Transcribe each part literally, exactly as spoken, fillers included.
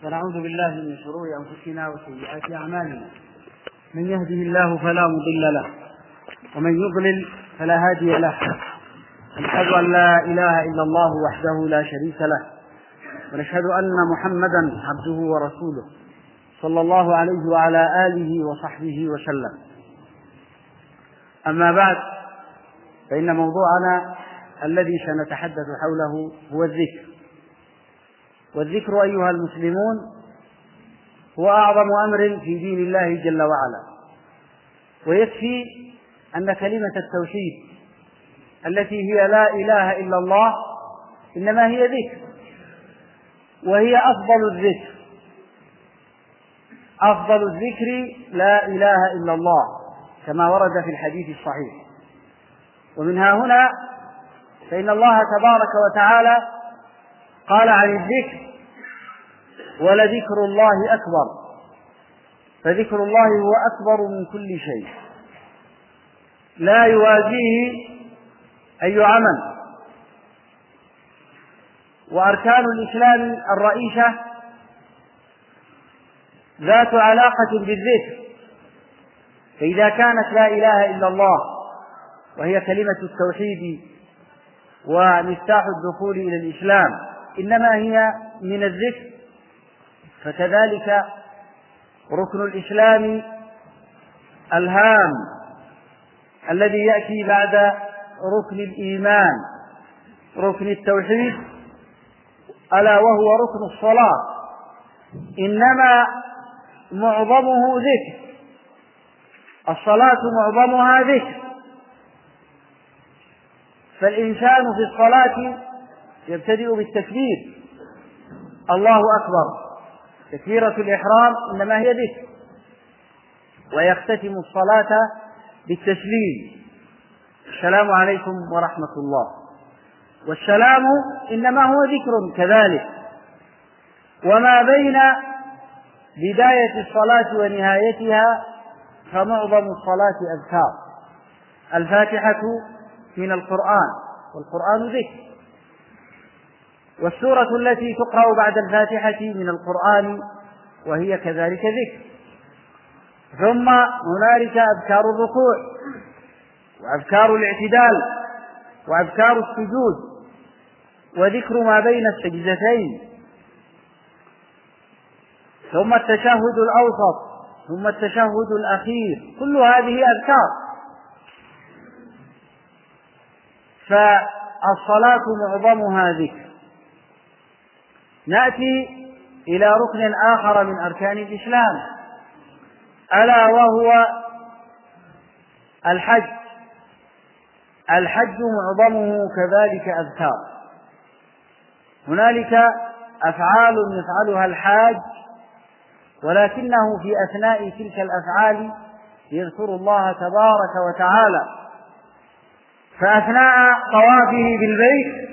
ونعوذ بالله من شرور أنفسنا وسيئات أعمالنا. من يهده الله فلا مضل له ومن يضلل فلا هادي له. نشهد أن لا إله إلا الله وحده لا شريك له، ونشهد أن محمدا عبده ورسوله صلى الله عليه وعلى آله وصحبه وسلم. أما بعد، فإن موضوعنا الذي سنتحدث حوله هو الذكر. والذكر أيها المسلمون هو أعظم أمر في دين الله جل وعلا، ويكفي أن كلمة التوحيد التي هي لا إله إلا الله إنما هي ذكر، وهي أفضل الذكر. أفضل الذكر لا إله إلا الله كما ورد في الحديث الصحيح. ومنها هنا فإن الله تبارك وتعالى قال عن الذكر: ولذكر الله أكبر. فذكر الله هو أكبر من كل شيء، لا يوازيه أي عمل. وأركان الإسلام الرئيسة ذات علاقة بالذكر، فإذا كانت لا إله إلا الله وهي كلمة التوحيد ومفتاح الدخول إلى الإسلام إنما هي من الذكر، فكذلك ركن الإسلام الهام الذي يأتي بعد ركن الإيمان ركن التوحيد، ألا وهو ركن الصلاة، إنما معظمه ذكر. الصلاة معظمها ذكر، فالإنسان في الصلاة يبتدئ بالتكبير: الله أكبر. تكبيرة الإحرام إنما هي ذكر، ويختتم الصلاة بالتسليم: السلام عليكم ورحمة الله. والسلام إنما هو ذكر كذلك. وما بين بداية الصلاة ونهايتها فمعظم الصلاة أذكار. الفاتحة من القرآن، والقرآن ذكر، والسورة التي تقرأ بعد الفاتحة من القرآن وهي كذلك ذكر. ثم هنالك أذكار الركوع، وأذكار الاعتدال، وأذكار السجود، وذكر ما بين السجدتين، ثم التشهد الأوسط، ثم التشهد الأخير. كل هذه أذكار. فالصلاة معظمها ذكر. نأتي إلى ركن آخر من أركان الإسلام، ألا وهو الحج. الحج معظمه كذلك أذكار. هنالك أفعال يفعلها الحاج، ولكنه في أثناء تلك الأفعال يذكر الله تبارك وتعالى. فأثناء طوافه بالبيت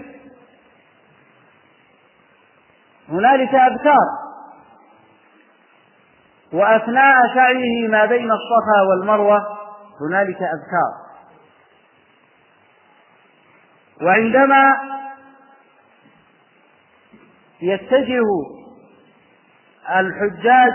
هنالك أذكار، وأثناء سعيه ما بين الصفا والمروة هنالك أذكار. وعندما يتجه الحجاج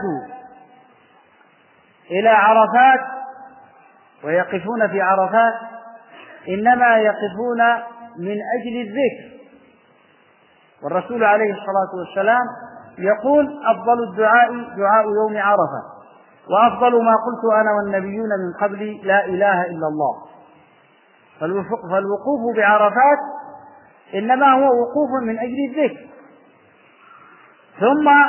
إلى عرفات ويقفون في عرفات إنما يقفون من أجل الذكر. والرسول عليه الصلاة والسلام يقول: أفضل الدعاء دعاء يوم عرفة، وأفضل ما قلت أنا والنبيون من قبل لا إله إلا الله. فالوقوف بعرفات إنما هو وقوف من أجل الذكر. ثم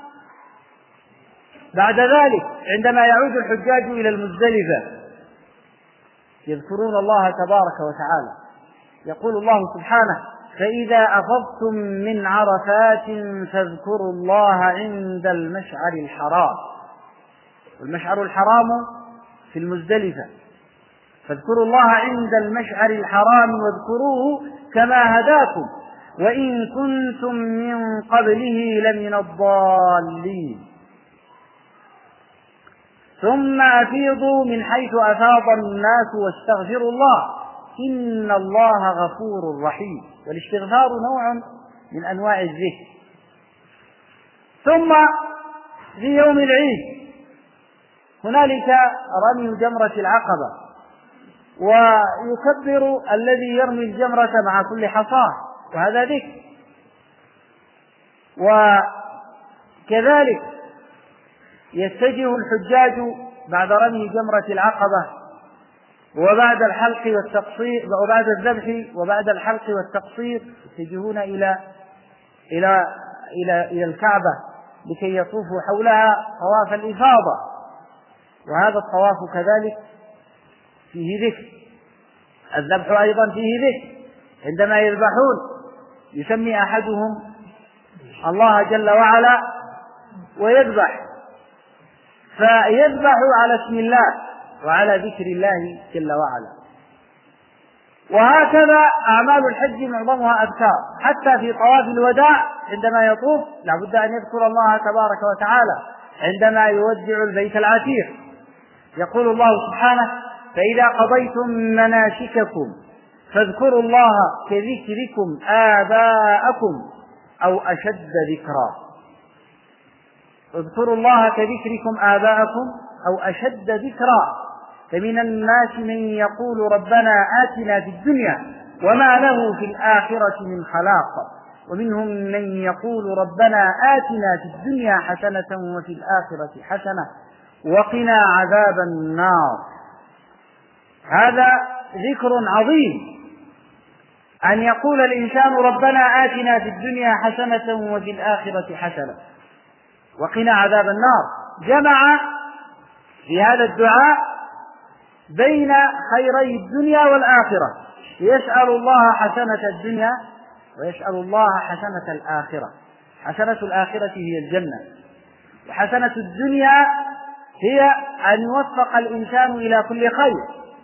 بعد ذلك عندما يعود الحجاج إلى المزدلفة يذكرون الله تبارك وتعالى. يقول الله سبحانه: فإذا أفضتم من عرفات فاذكروا الله عند المشعر الحرام. والمشعر الحرام في المزدلفة، فاذكروا الله عند المشعر الحرام واذكروه كما هداكم وإن كنتم من قبله لمن الضالين. ثم أفيضوا من حيث أفاض الناس واستغفروا الله إن الله غفور رحيم. والاستغفار نوع من أنواع الذكر. ثم في يوم العيد هنالك رمي جمرة العقبة، ويكبر الذي يرمي الجمرة مع كل حصاة، وهذا ذكر. وكذلك يتجه الحجاج بعد رمي جمرة العقبة وبعد الحلق والتقصير وبعد الذبح وبعد الحلق والتقصير يتجهون إلى إلى إلى إلى الكعبة لكي يطوفوا حولها طواف الإفاضة، وهذا الطواف كذلك فيه ذكر. الذبح أيضا فيه ذكر، عندما يذبحون يسمي أحدهم الله جل وعلا ويذبح، فيذبح على اسم الله وعلى ذكر الله جل وعلا. وهكذا أعمال الحج معظمها أذكار، حتى في طواف الوداع عندما يطوف لابد أن يذكر الله تبارك وتعالى عندما يودع البيت العتيق. يقول الله سبحانه: فإذا قضيتم مناسككم فاذكروا الله كذكركم آباءكم أو أشد ذكرا. اذكروا الله كذكركم آباءكم أو أشد ذكرا. فمن الناس من يقول ربنا آتنا في الدنيا وما له في الآخرة من خلاق، ومنهم من يقول ربنا آتنا في الدنيا حسنة وفي الآخرة حسنة وقنا عذاب النار. هذا ذكر عظيم، أن يقول الإنسان ربنا آتنا في الدنيا حسنة وفي الآخرة حسنة وقنا عذاب النار. جمع في هذا الدعاء بين خيري الدنيا والآخرة، يسأل الله حسنة الدنيا ويسأل الله حسنة الآخرة. حسنة الآخرة هي الجنة، وحسنة الدنيا هي أن يوفق الإنسان إلى كل خير.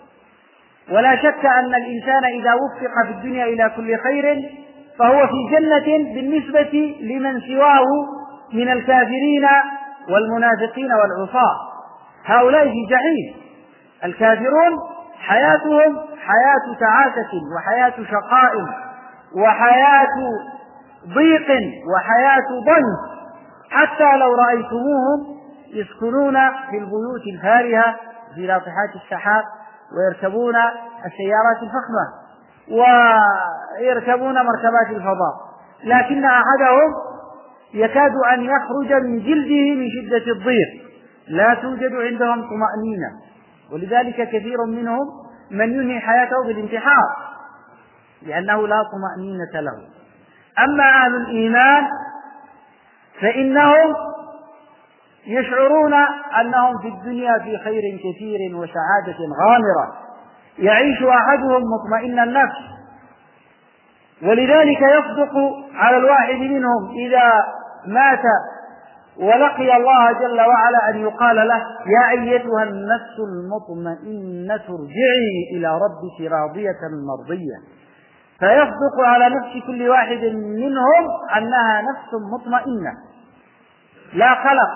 ولا شك أن الإنسان إذا وفق في الدنيا إلى كل خير فهو في جنة بالنسبة لمن سواه من الكافرين والمنافقين والعصاة. هؤلاء في جحيم. الكافرون حياتهم حياة تعاسة وحياة شقاء وحياة ضيق وحياة ضنك، حتى لو رأيتموهم يسكنون في البيوت الفارهة في ناطحات السحاب، ويركبون السيارات الفخمة ويركبون مركبات الفضاء، لكن أحدهم يكاد أن يخرج من جلده من شدة الضيق، لا توجد عندهم طمأنينة. ولذلك كثير منهم من ينهي حياته بالانتحار لأنه لا طمأنينة له. أما أهل الإيمان فإنهم يشعرون أنهم في الدنيا في خير كثير وسعادة غامرة، يعيش أحدهم مطمئن النفس. ولذلك يصدق على الواحد منهم إذا مات ولقي الله جل وعلا أن يقال له: يا أيتها النفس المطمئنة ارجعي إلى ربك راضية مرضية. فيصدق على نفس كل واحد منهم أنها نفس مطمئنة لا قلق.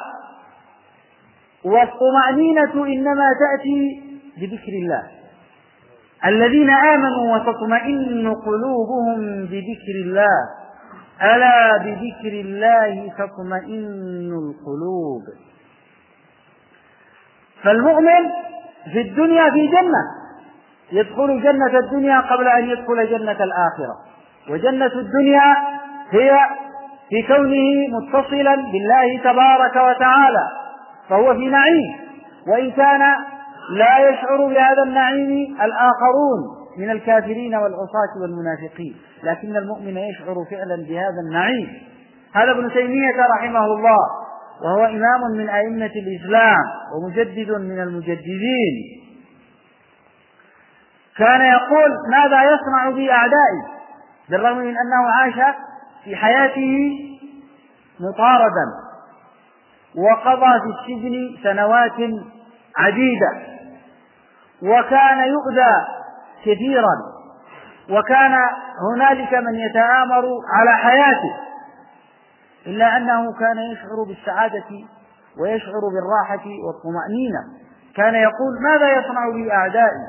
والطمأنينة إنما تأتي بذكر الله. الذين آمنوا وتطمئن قلوبهم بذكر الله، ألا بذكر الله تطمئن القلوب. فالمؤمن في الدنيا في جنة، يدخل جنة الدنيا قبل أن يدخل جنة الآخرة. وجنة الدنيا هي في كونه متصلا بالله تبارك وتعالى، فهو في نعيم، وإن كان لا يشعر بهذا النعيم الآخرون من الكافرين والعصاة والمنافقين، لكن المؤمن يشعر فعلا بهذا النعيم. هذا ابن تيمية رحمه الله، وهو إمام من أئمة الإسلام ومجدد من المجددين، كان يقول: ماذا يصنع بي أعدائي؟ بالرغم من أنه عاش في حياته مطاردا وقضى في السجن سنوات عديدة، وكان يؤذى كثيرا، وكان هنالك من يتآمر على حياته، إلا أنه كان يشعر بالسعادة ويشعر بالراحة والطمأنينة. كان يقول: ماذا يصنع بي أعدائي؟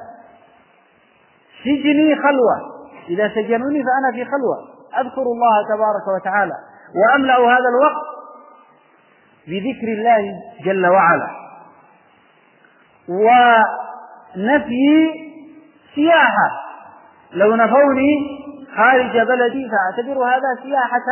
سجني خلوة، إذا سجنوني فأنا في خلوة أذكر الله تبارك وتعالى، وأملأ هذا الوقت بذكر الله جل وعلا، ونفي سياحة. لو نفوني خارج بلدي فأعتبر هذا سياحة،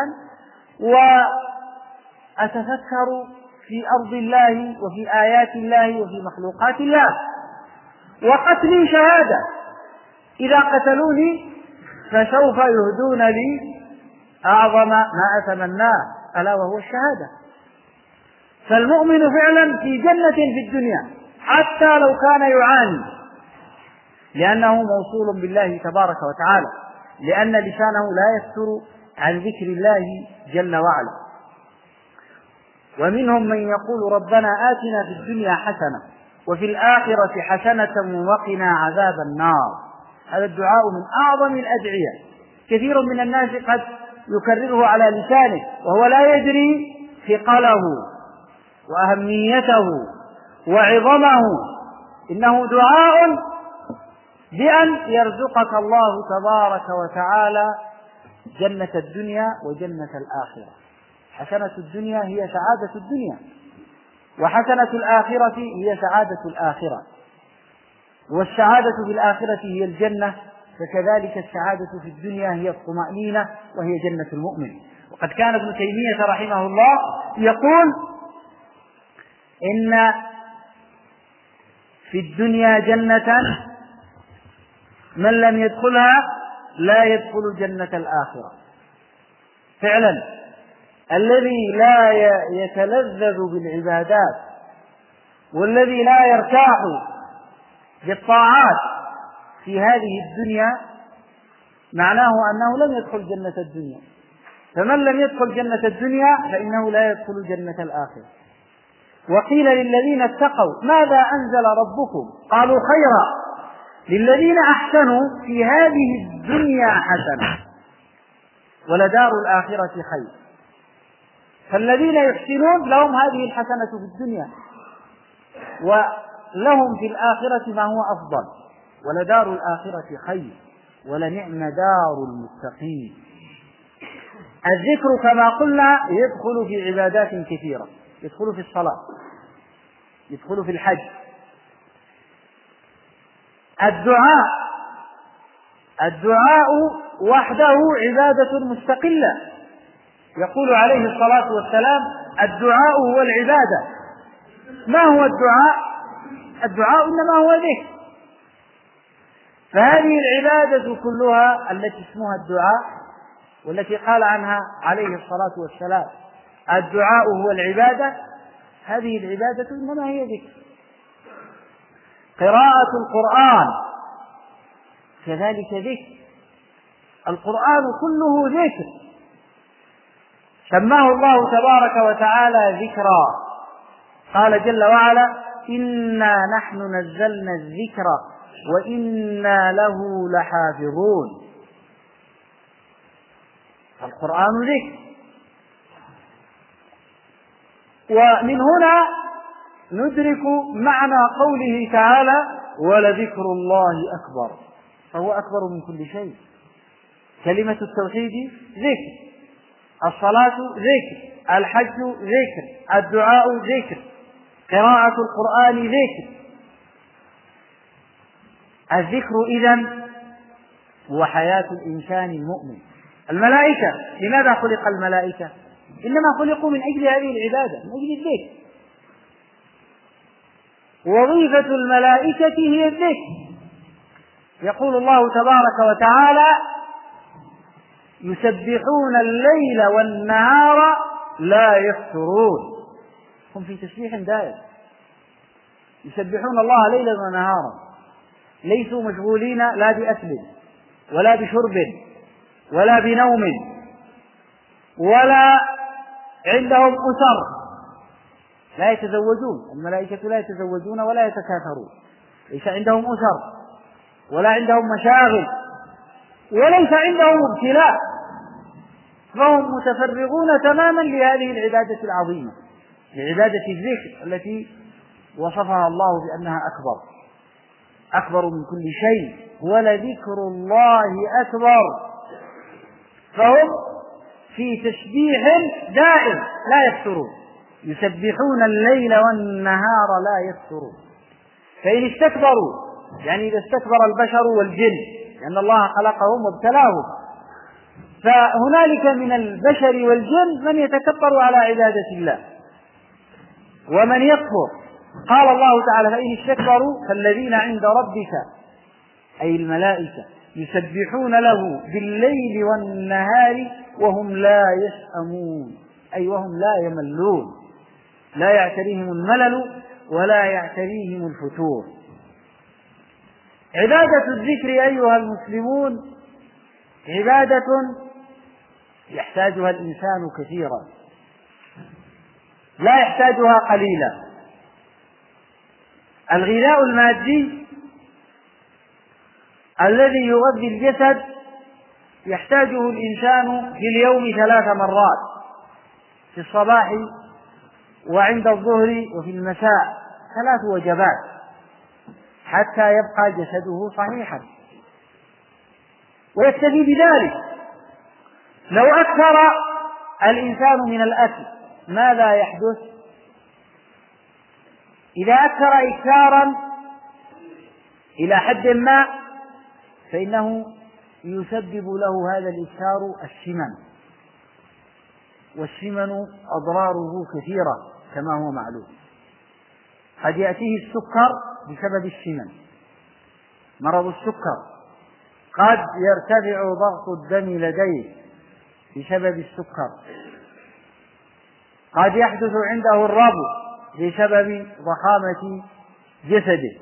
وأتفكر في أرض الله وفي آيات الله وفي مخلوقات الله. وقتلي شهادة، إذا قتلوني فسوف يهدون لي أعظم ما أتمناه ألا وهو الشهادة. فالمؤمن فعلا في جنة في الدنيا حتى لو كان يعاني، لأنه موصول بالله تبارك وتعالى، لأن لسانه لا يفتر عن ذكر الله جل وعلا. ومنهم من يقول ربنا آتنا في الدنيا حسنة وفي الآخرة حسنة وقنا عذاب النار. هذا الدعاء من أعظم الأدعية، كثير من الناس قد يكرره على لسانه وهو لا يدري ثقله وأهميته وعظمه. إنه دعاء بأن يرزقك الله تبارك وتعالى جنة الدنيا وجنة الآخرة. حسنة الدنيا هي سعادة الدنيا، وحسنة الآخرة هي سعادة الآخرة، والسعادة في الآخرة هي الجنة، فكذلك السعادة في الدنيا هي الطمأنينة وهي جنة المؤمن. وقد كان ابن تيمية رحمه الله يقول إن في الدنيا جنة من لم يدخلها لا يدخل جنة الآخرة. فعلا الذي لا يتلذذ بالعبادات والذي لا يرتاح بالطاعات في هذه الدنيا معناه أنه لم يدخل جنة الدنيا. فمن لم يدخل جنة الدنيا فإنه لا يدخل جنة الآخرة. وقيل للذين اتقوا ماذا أنزل ربكم؟ قالوا خيرا للذين أحسنوا في هذه الدنيا حسنة ولدار الآخرة خير. فالذين يحسنون لهم هذه الحسنة في الدنيا، ولهم في الآخرة ما هو أفضل، ولدار الآخرة خير ولنعم دار المتقين. الذكر كما قلنا يدخل في عبادات كثيرة، يدخل في الصلاة، يدخل في الحج. الدعاء الدعاء وحده عبادة مستقلة. يقول عليه الصلاة والسلام الدعاء هو العبادة. ما هو الدعاء؟ الدعاء إنما هو ذكر. فهذه العبادة كلها التي اسمها الدعاء والتي قال عنها عليه الصلاة والسلام الدعاء هو العبادة، هذه العبادة إنما هي ذكر. قراءة القرآن كذلك ذكر. القرآن كله ذكر، سماه الله تبارك وتعالى ذكرا. قال جل وعلا إنا نحن نزلنا الذكر وإنا له لحافظون. القرآن ذكر. ومن هنا ندرك معنى قوله تعالى ولذكر الله أكبر، فهو أكبر من كل شيء. كلمة التوحيد ذكر، الصلاة ذكر، الحج ذكر، الدعاء ذكر، قراءة القرآن ذكر. الذكر إذن هو حياة الإنسان المؤمن. الملائكة لماذا خلق الملائكة؟ إنما خلقوا من أجل هذه العبادة، من أجل الذكر. وظيفة الملائكة هي الذكر. يقول الله تبارك وتعالى يسبحون الليل والنهار لا يفترون. هم في تسبيح دائم، يسبحون الله ليلا ونهارا، ليسوا مشغولين لا بأكل ولا بشرب ولا بنوم ولا عندهم أسر، لا يتزوجون. الملائكة لا يتزوجون ولا يتكاثرون، ليس عندهم أسر ولا عندهم مشاغل وليس عندهم ابتلاء، فهم متفرغون تماما لهذه العبادة العظيمة، لعبادة الذكر التي وصفها الله بأنها أكبر أكبر من كل شيء. ولذكر الله أكبر. فهم في تسبيح دائم لا يفترون. يسبحون الليل والنهار لا يفترون. فإن استكبروا، يعني إذا استكبر البشر والجن، لأن الله خلقهم وابتلاهم، فهنالك من البشر والجن من يتكبر على عبادة الله ومن يكفر. قال الله تعالى: فإن استكبروا فالذين عند ربك أي الملائكة يسبحون له بالليل والنهار وهم لا يسأمون، أي وهم لا يملون، لا يعتريهم الملل ولا يعتريهم الفتور. عبادة الذكر أيها المسلمون عبادة يحتاجها الإنسان كثيرا، لا يحتاجها قليلا. الغذاء المادي الذي يغذي الجسد يحتاجه الإنسان في اليوم ثلاث مرات، في الصباح وعند الظهر وفي المساء، ثلاث وجبات حتى يبقى جسده صحيحا، ويكتفي بذلك. لو أكثر الإنسان من الأكل ماذا يحدث؟ إذا أكثر إكثارا إلى حد ما فإنه يسبب له هذا الإكثار السمن، والسمن أضراره كثيرة كما هو معلوم. قد يأتيه السكر بسبب السمن، مرض السكر، قد يرتفع ضغط الدم لديه بسبب السكر، قد يحدث عنده الربو بسبب ضخامة جسده.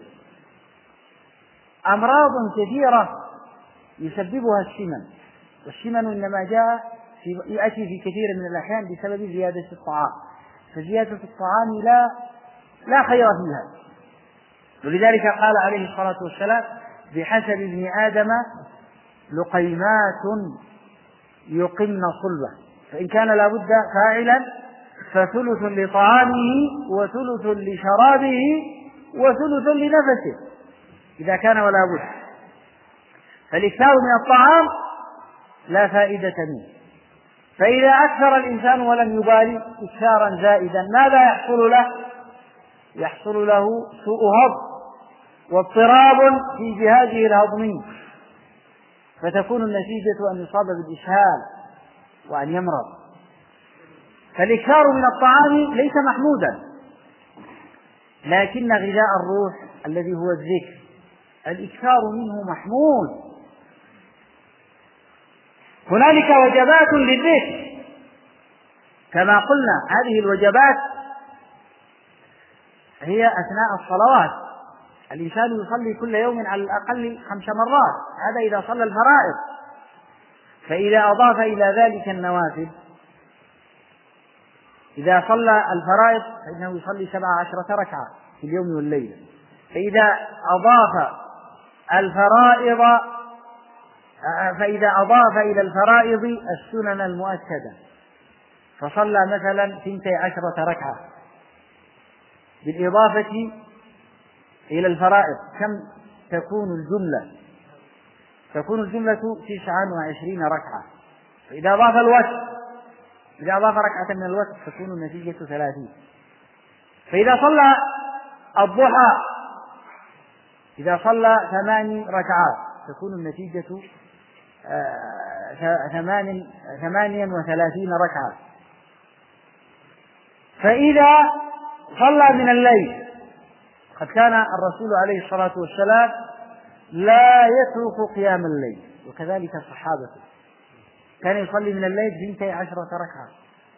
أمراض كثيرة يسببها السمن، والسمن إنما جاء في يأتي في كثير من الأحيان بسبب زيادة الطعام، فزيادة الطعام لا لا خير فيها. ولذلك قال عليه الصلاة والسلام: بحسب ابن آدم لقيمات يقمن صلبه، فإن كان لابد فاعلا فثلث لطعامه وثلث لشرابه وثلث لنفسه إذا كان ولا بد. فالإكثار من الطعام لا فائدة منه، فإذا أكثر الإنسان ولم يبالي إكثارا زائدا ماذا يحصل له؟ يحصل له سوء هضم واضطراب في جهازه الهضمي، فتكون النتيجة أن يصاب بالإسهال وأن يمرض. فالإكثار من الطعام ليس محمودا، لكن غذاء الروح الذي هو الذكر الإكثار منه محمود. هنالك وجبات للذكر كما قلنا، هذه الوجبات هي أثناء الصلوات. الإنسان يصلي كل يوم على الأقل خمس مرات، هذا إذا صلى الفرائض. فإذا أضاف إلى ذلك النوافل، إذا صلى الفرائض فإنه يصلي سبع عشرة ركعة في اليوم والليلة. فإذا أضاف الفرائض فإذا أضاف إلى الفرائض السنن المؤكدة فصلى مثلا ثنتي عشرة ركعة بالإضافة إلى الفرائض، كم تكون الجملة؟ تكون الجملة تسعا وعشرين ركعة. فإذا أضاف الوتر إذا أضاف ركعة من الوتر تكون النتيجة ثلاثين. فإذا صلى الضحى إذا صلى ثمان ركعات تكون النتيجة ثمانيا وثلاثين ركعة. فإذا صلى من الليل، قد كان الرسول عليه الصلاة والسلام لا يترك قيام الليل، وكذلك الصحابة، كان يصلي من الليل اثنتي عشرة ركعة،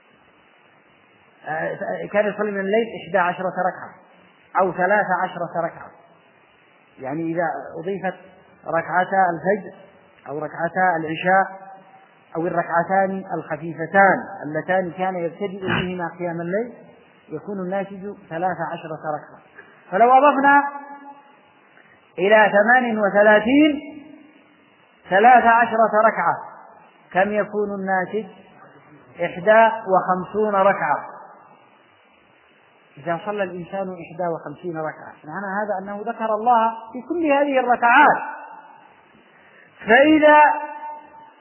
كان يصلي من الليل إحدى عشرة ركعة أو ثلاث عشرة ركعة. يعني إذا أضيفت ركعتا الفجر أو ركعتا العشاء أو الركعتان الخفيفتان اللتان كان يبتدئ بهما قيام الليل يكون الناتج ثلاث عشرة ركعة. فلو أضفنا إلى ثمان وثلاثين ثلاث عشرة ركعة كم يكون الناتج؟ إحدى وخمسون ركعة. إذا صلى الإنسان إحدى وخمسين ركعة معنى هذا أنه ذكر الله في كل هذه الركعات. فإذا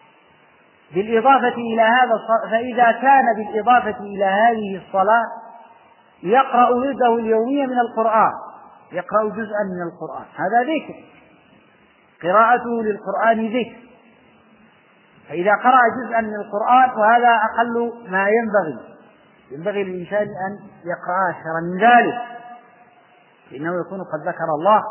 بالإضافة إلى هذا فإذا كان بالإضافة إلى هذه الصلاة يقرأ ورده اليومي من القرآن، يقرأ جزءا من القرآن، هذا ذكر، قراءته للقرآن ذكر. فإذا قرأ جزءا من القرآن وهذا أقل ما ينبغي، ينبغي للإنسان أن يقرأ أكثر من ذلك، لأنه يكون قد ذكر الله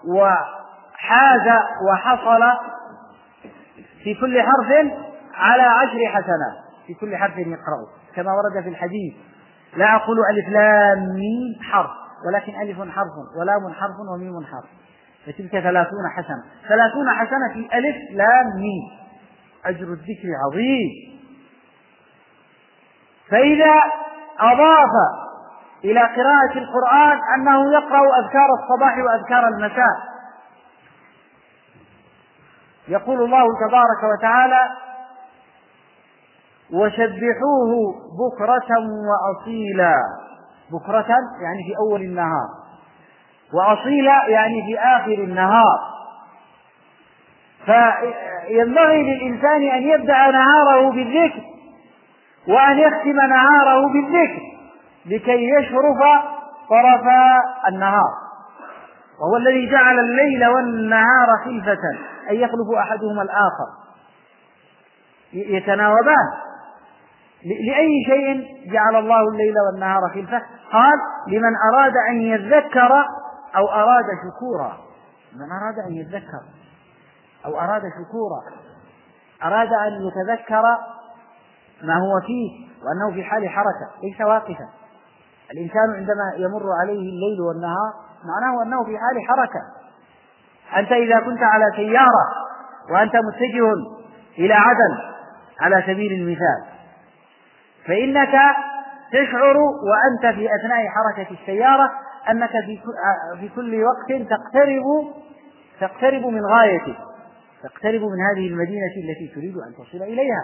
وحاز وحصل في كل حرف على عشر حسنات، في كل حرف يقرأه، كما ورد في الحديث: لا أقول ألف لام ميم حرف، ولكن ألف حرف ولام حرف وميم حرف، فتلك ثلاثون حسنة، ثلاثون حسنة في ألف لام ميم، أجر الذكر عظيم. فإذا أضاف إلى قراءة القرآن أنه يقرأ أذكار الصباح وأذكار المساء، يقول الله تبارك وتعالى: وسبحوه بكرة وأصيلا. بكرة يعني في أول النهار، وأصيلا يعني في آخر النهار. فينبغي للإنسان أن يبدأ نهاره بالذكر وأن يختم نهاره بالذكر لكي يشرف طرف النهار. وهو الذي جعل الليل والنهار خلفة، أي يخلف أحدهما الآخر، يتناوبان. لأي شيء جعل الله الليل والنهار خلفة؟ قال: لمن أراد أن يذكر أو أراد شكورا. من أراد أن يذكر أو أراد شكورا، أراد أن يتذكر ما هو فيه وأنه في حال حركة ليس واقفا. الإنسان عندما يمر عليه الليل والنهار معناه أنه في حال حركة. أنت إذا كنت على سيارة وأنت متجه إلى عدن على سبيل المثال، فإنك تشعر وأنت في أثناء حركة السيارة أنك في كل وقت تقترب تقترب من غايتك، تقترب من هذه المدينة التي تريد أن تصل إليها.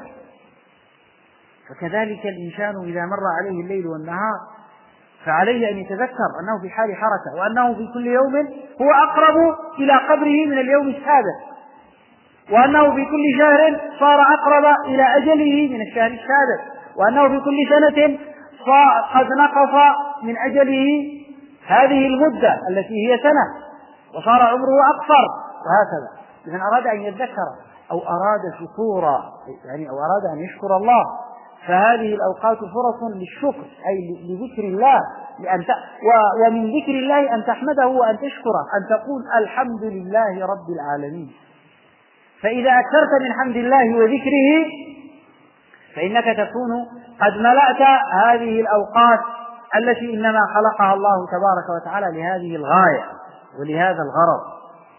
فكذلك الإنسان إذا مر عليه الليل والنهار فعليه أن يتذكر أنه في حال حركة، وأنه في كل يوم هو أقرب إلى قبره من اليوم السابق، وأنه في كل شهر صار أقرب إلى أجله من الشهر السابق، وأنه في كل سنة قد نقص من أجله هذه المدة التي هي سنة وصار عمره أقصر، وهكذا. لمن أراد أن يذكر أو أراد شكورا، يعني أو أراد أن يشكر الله، فهذه الأوقات فرص للشكر، أي لذكر الله، لأن ت... و... ومن ذكر الله أن تحمده وأن تشكره، أن تقول الحمد لله رب العالمين. فإذا أكثرت من حمد الله وذكره فإنك تكون قد ملأت هذه الأوقات التي إنما خلقها الله تبارك وتعالى لهذه الغاية ولهذا الغرض.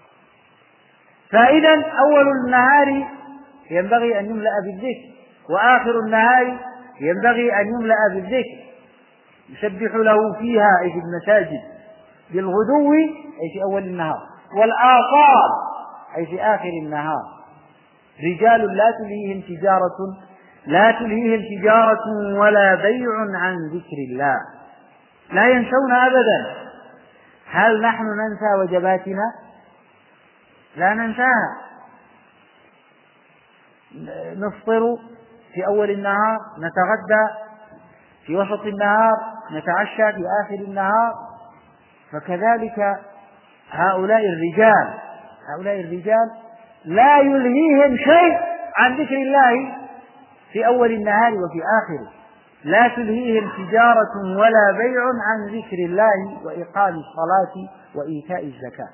فإذا أول النهار ينبغي أن يملأ بالذكر، وآخر النهار ينبغي أن يملأ بالذكر، يسبح له فيها أي في المساجد بالغدو أي في أول النهار، والآصال أي في آخر النهار. رجال لا تلهيهم تجارة لا تلهيهم تجارة ولا بيع عن ذكر الله، لا ينسون أبدا. هل نحن ننسى وجباتنا؟ لا ننساها. نفطر في أول النهار، نتغدى في وسط النهار، نتعشى في آخر النهار. فكذلك هؤلاء الرجال هؤلاء الرجال لا يلهيهم شيء عن ذكر الله في أول النهار وفي آخره، لا تلهيهم تجارة ولا بيع عن ذكر الله وإقام الصلاة وإيتاء الزكاة.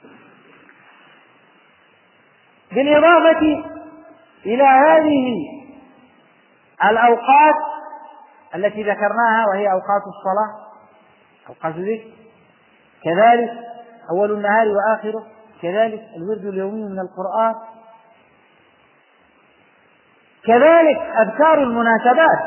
بالإضافة إلى هذه الأوقات التي ذكرناها وهي أوقات الصلاة، أوقات الذكر، كذلك أول النهار وآخره، كذلك الورد اليومي من القرآن، كذلك أذكار المناسبات.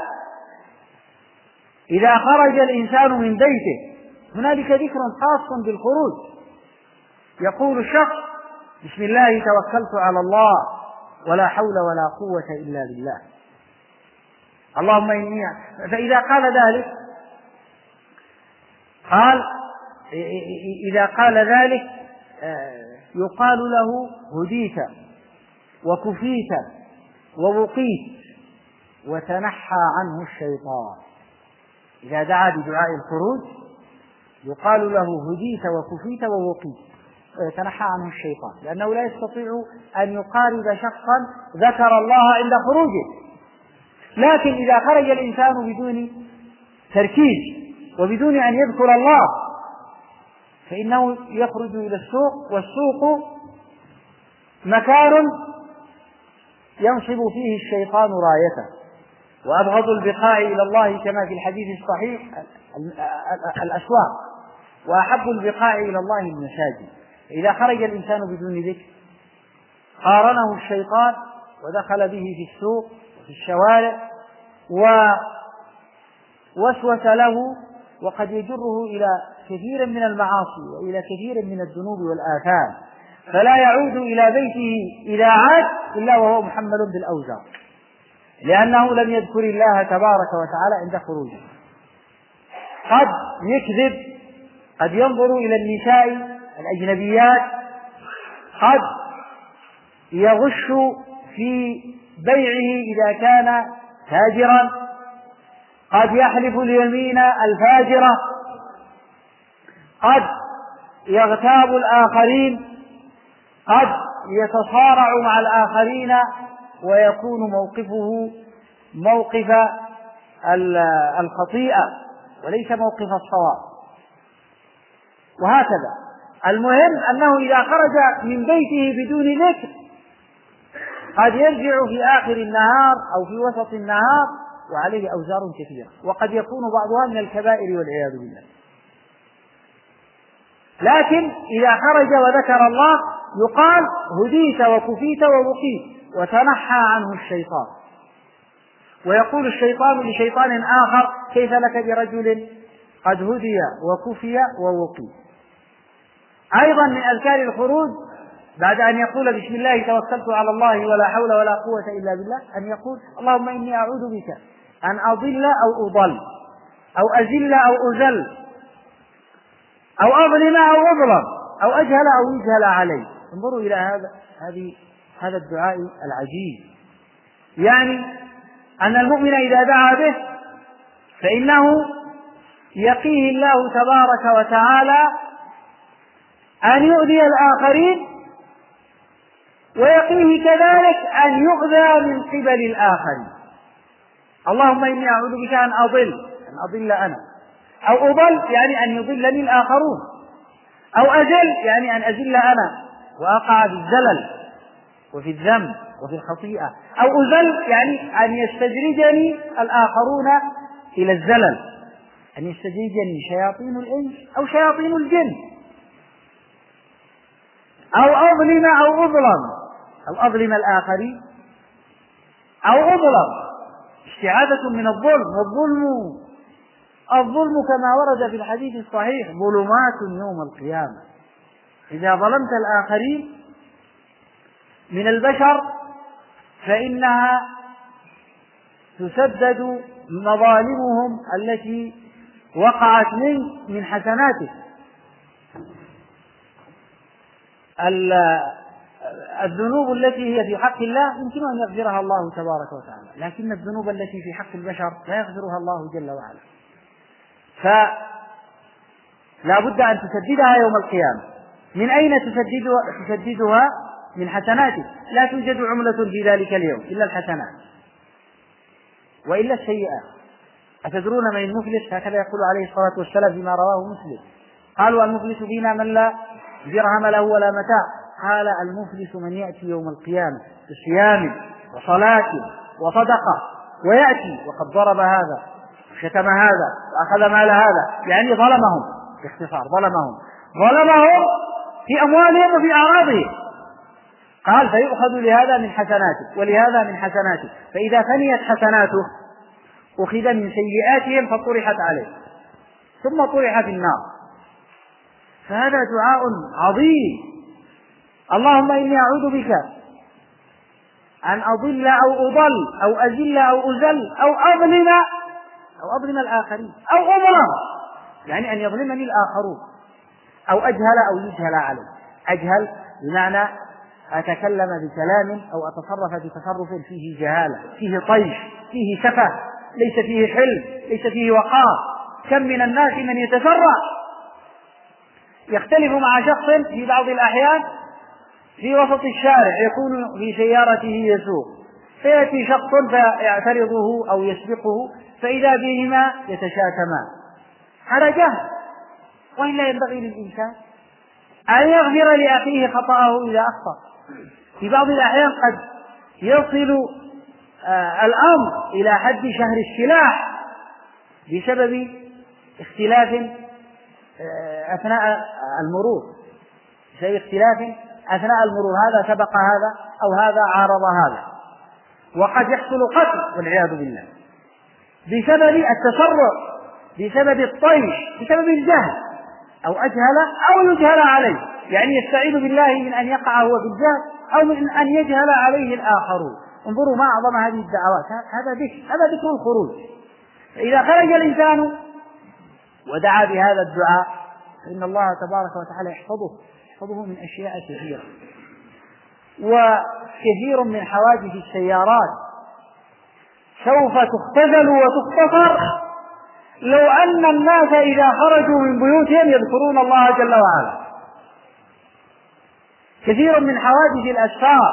إذا خرج الإنسان من بيته هنالك ذكر خاص بالخروج، يقول الشخص: بسم الله توكلت على الله ولا حول ولا قوة إلا بالله، اللهم إني. فإذا قال ذلك قال إذا قال ذلك يقال له: هديت وكفيت ووقيت وتنحى عنه الشيطان. إذا دعا بدعاء الخروج يقال له هديت وكفيت ووقيت، ويتنحى عنه الشيطان، لأنه لا يستطيع أن يقارب شخصا ذكر الله عند خروجه. لكن إذا خرج الإنسان بدون تركيز وبدون أن يذكر الله فإنه يخرج إلى السوق، والسوق مكان ينصب فيه الشيطان رايته، وأبغض البقاع إلى الله كما في الحديث الصحيح الأسواق، وأحب البقاع إلى الله المساجد. إذا خرج الإنسان بدون ذكر قارنه الشيطان ودخل به في السوق وفي الشوارع ووسوس له، وقد يجره إلى كثير من المعاصي وإلى كثير من الذنوب والآثام، فلا يعود إلى بيته إذا عاد إلا وهو محمل بالأوزار، لأنه لم يذكر الله تبارك وتعالى عند خروجه. قد يكذب، قد ينظر إلى النساء الأجنبيات، قد يغش في بيعه إذا كان تاجرا، قد يحلف اليمين الفاجرة، قد يغتاب الآخرين، قد يتصارع مع الآخرين ويكون موقفه موقف الخطيئة وليس موقف الصواب، وهكذا. المهم أنه إذا خرج من بيته بدون ذكر قد يرجع في آخر النهار أو في وسط النهار وعليه أوزار كثيرة، وقد يكون بعضها من الكبائر والعياذ بالله. لكن إذا خرج وذكر الله يقال هديت وكفيت ووقيت وتنحى عنه الشيطان. ويقول الشيطان لشيطان آخر كيف لك برجل قد هدي وكفي ووقي. أيضا من أذكار الخروج بعد أن يقول بسم الله توكلت على الله ولا حول ولا قوة إلا بالله أن يقول اللهم إني أعوذ بك أن أضل أو أضل أو أزل أو أزل أو أظلم أو أظلم أو أجهل أو يجهل علي. انظروا إلى هذا هذه هذا الدعاء العجيب، يعني أن المؤمن إذا دعا به فإنه يقيه الله تبارك وتعالى أن يؤذي الآخرين، ويقيه كذلك أن يؤذى من قبل الآخرين. اللهم إني أعوذ بك أن أضل أن أضل أنا، أو أضل يعني أن يضلني الآخرون، أو أزل يعني أن أزل أنا وأقع بالزلل وفي الذنب وفي الخطيئة، أو أزل يعني أن يستدرجني الآخرون إلى الزلل، أن يستدرجني شياطين الإنس أو شياطين الجن، أو أظلم أو أظلم أو أظلم الآخرين أو أظلم، استعاذة من الظلم. والظلم الظلم كما ورد في الحديث الصحيح ظلمات يوم القيامة. إذا ظلمت الآخرين من البشر فإنها تسدد مظالمهم التي وقعت منك من حسناتك. الذنوب التي هي في حق الله يمكن أن يغفرها الله تبارك وتعالى، لكن الذنوب التي في حق البشر لا يغفرها الله جل وعلا، فلا بد أن تسددها يوم القيامة. من أين تسددها؟ تسددها من حسناتك، لا توجد عملة في ذلك اليوم إلا الحسنات وإلا السيئات. أتدرون من المفلس؟ هكذا يقول عليه الصلاة والسلام فيما رواه مسلم، قالوا المفلس فينا من لا درهم له ولا متاع، قال المفلس من يأتي يوم القيامة بصيام وصلاة وصدقة ويأتي وقد ضرب هذا وشتم هذا وأخذ مال هذا، يعني ظلمهم، باختصار ظلمهم ظلمهم في أموالهم وفي أعراضهم. قال فيؤخذ لهذا من حسناته ولهذا من حسناته، فإذا فنيت حسناته أخذ من سيئاتهم فطرحت عليه ثم طرح في النار. فهذا دعاء عظيم. اللهم إني أعوذ بك أن أضل أو أضل أو أزل أو أزل أو أظلم أو أظلم الآخرين أو أظلم، يعني أن يظلمني الآخرون، أو أجهل أو يجهل علي. أجهل بمعنى أتكلم بكلام أو أتصرف بتصرف فيه جهالة، فيه طيش، فيه سفة، ليس فيه حلم، ليس فيه وقار. كم من الناس من يتسرع، يختلف مع شخص في بعض الأحيان في وسط الشارع، يكون في سيارته يسوق، فيأتي شخص فيعترضه أو يسبقه، فإذا بهما يتشاتمان على جهل. وإلا ينبغي للإنسان أن يغفر لأخيه خطأه إذا أخطأ. في بعض الأحيان قد يصل آه الأمر إلى حد شهر السلاح بسبب اختلاف آه أثناء المرور، بسبب اختلاف أثناء المرور، هذا سبق هذا أو هذا عارض هذا، وقد يحصل قتل والعياذ بالله بسبب التسرع، بسبب الطيش، بسبب الجهل، أو أجهل أو يجهل عليه، يعني يستعيذ بالله من أن يقع هو في الجهل أو من أن يجهل عليه الآخرون. انظروا ما أعظم هذه الدعوات، هذا ذكر، هذا ذكر الخروج. فإذا خرج الإنسان ودعا بهذا الدعاء فإن الله تبارك وتعالى يحفظه يحفظه من أشياء كثيرة. وكثير من حوادث السيارات سوف تختزل وتختصر لو أن الناس إذا خرجوا من بيوتهم يذكرون الله جل وعلا. كثير من حوادث الأسفار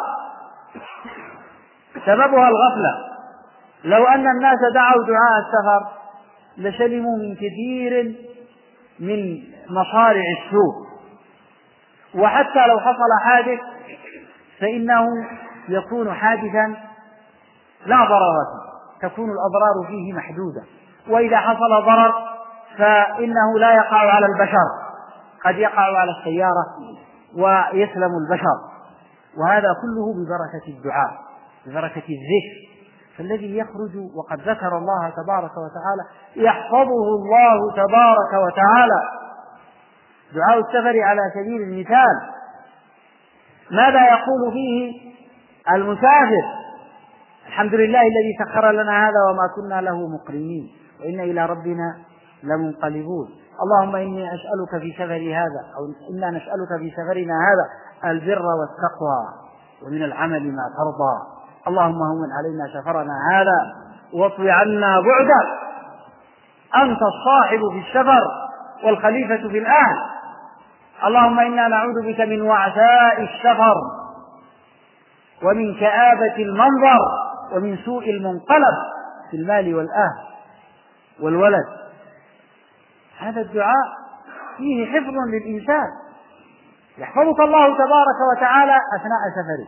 سببها الغفلة. لو أن الناس دعوا دعاء السفر لسلموا من كثير من مصارع السوء. وحتى لو حصل حادث فإنه يكون حادثا لا ضرر، تكون الأضرار فيه محدودة. وإذا حصل ضرر فإنه لا يقع على البشر، قد يقع على السيارة ويسلم البشر. وهذا كله ببركة الدعاء، ببركة الذكر. فالذي يخرج وقد ذكر الله تبارك وتعالى يحفظه الله تبارك وتعالى. دعاء السفر على سبيل المثال ماذا يقول فيه المسافر؟ الحمد لله الذي سخر لنا هذا وما كنا له مقرنين وإن إلى ربنا لمنقلبون. اللهم إني أسألك في سفري هذا، أو إنا نسألك في سفرنا هذا البر والتقوى ومن العمل ما ترضى. اللهم هون علينا سفرنا هذا واطوي عنا بعده. أنت الصاحب في السفر والخليفة في الأهل. اللهم إنا نعوذ بك من وعثاء السفر ومن كآبة المنظر ومن سوء المنقلب في المال والأهل والولد. هذا الدعاء فيه حفظ للإنسان، يحفظك الله تبارك وتعالى أثناء سفره.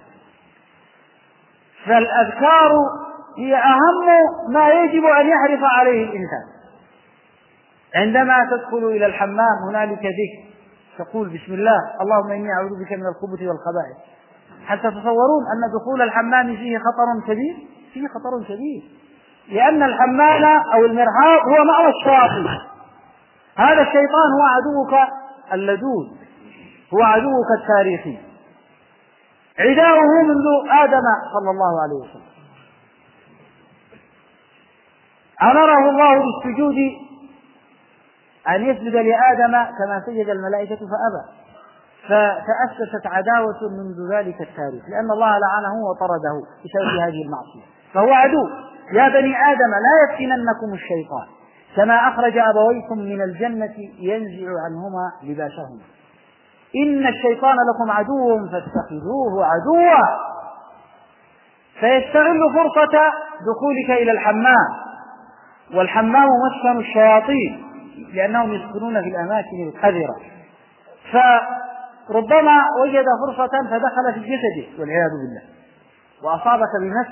فالأذكار هي أهم ما يجب أن يحرص عليه الإنسان. عندما تدخل إلى الحمام هنالك ذكر، تقول بسم الله اللهم إني أعوذ بك من الخبث والخبائث. هل تتصورون أن دخول الحمام فيه خطر كبير؟ فيه خطر كبير، لأن الحمام أو المرحاض هو مأوى الشياطين. هذا الشيطان هو عدوك اللدود، هو عدوك التاريخي، عداؤه منذ آدم صلى الله عليه وسلم. أمره الله بالسجود أن يسجد لآدم كما سجد الملائكة فأبى، فتأسست عداوة منذ ذلك التاريخ، لأن الله لعنه وطرده بسبب هذه المعصية، فهو عدو. يا بني آدم لا يفتننكم الشيطان كما أخرج أبويكم من الجنة ينزع عنهما لباسهما إن الشيطان لكم عدو فاتخذوه عدوا. فيستغل فرصة دخولك إلى الحمام، والحمام مسكن الشياطين لأنهم يسكنون في الأماكن القذرة، فربما وجد فرصة فدخل في جسده والعياذ بالله وأصابك بمس،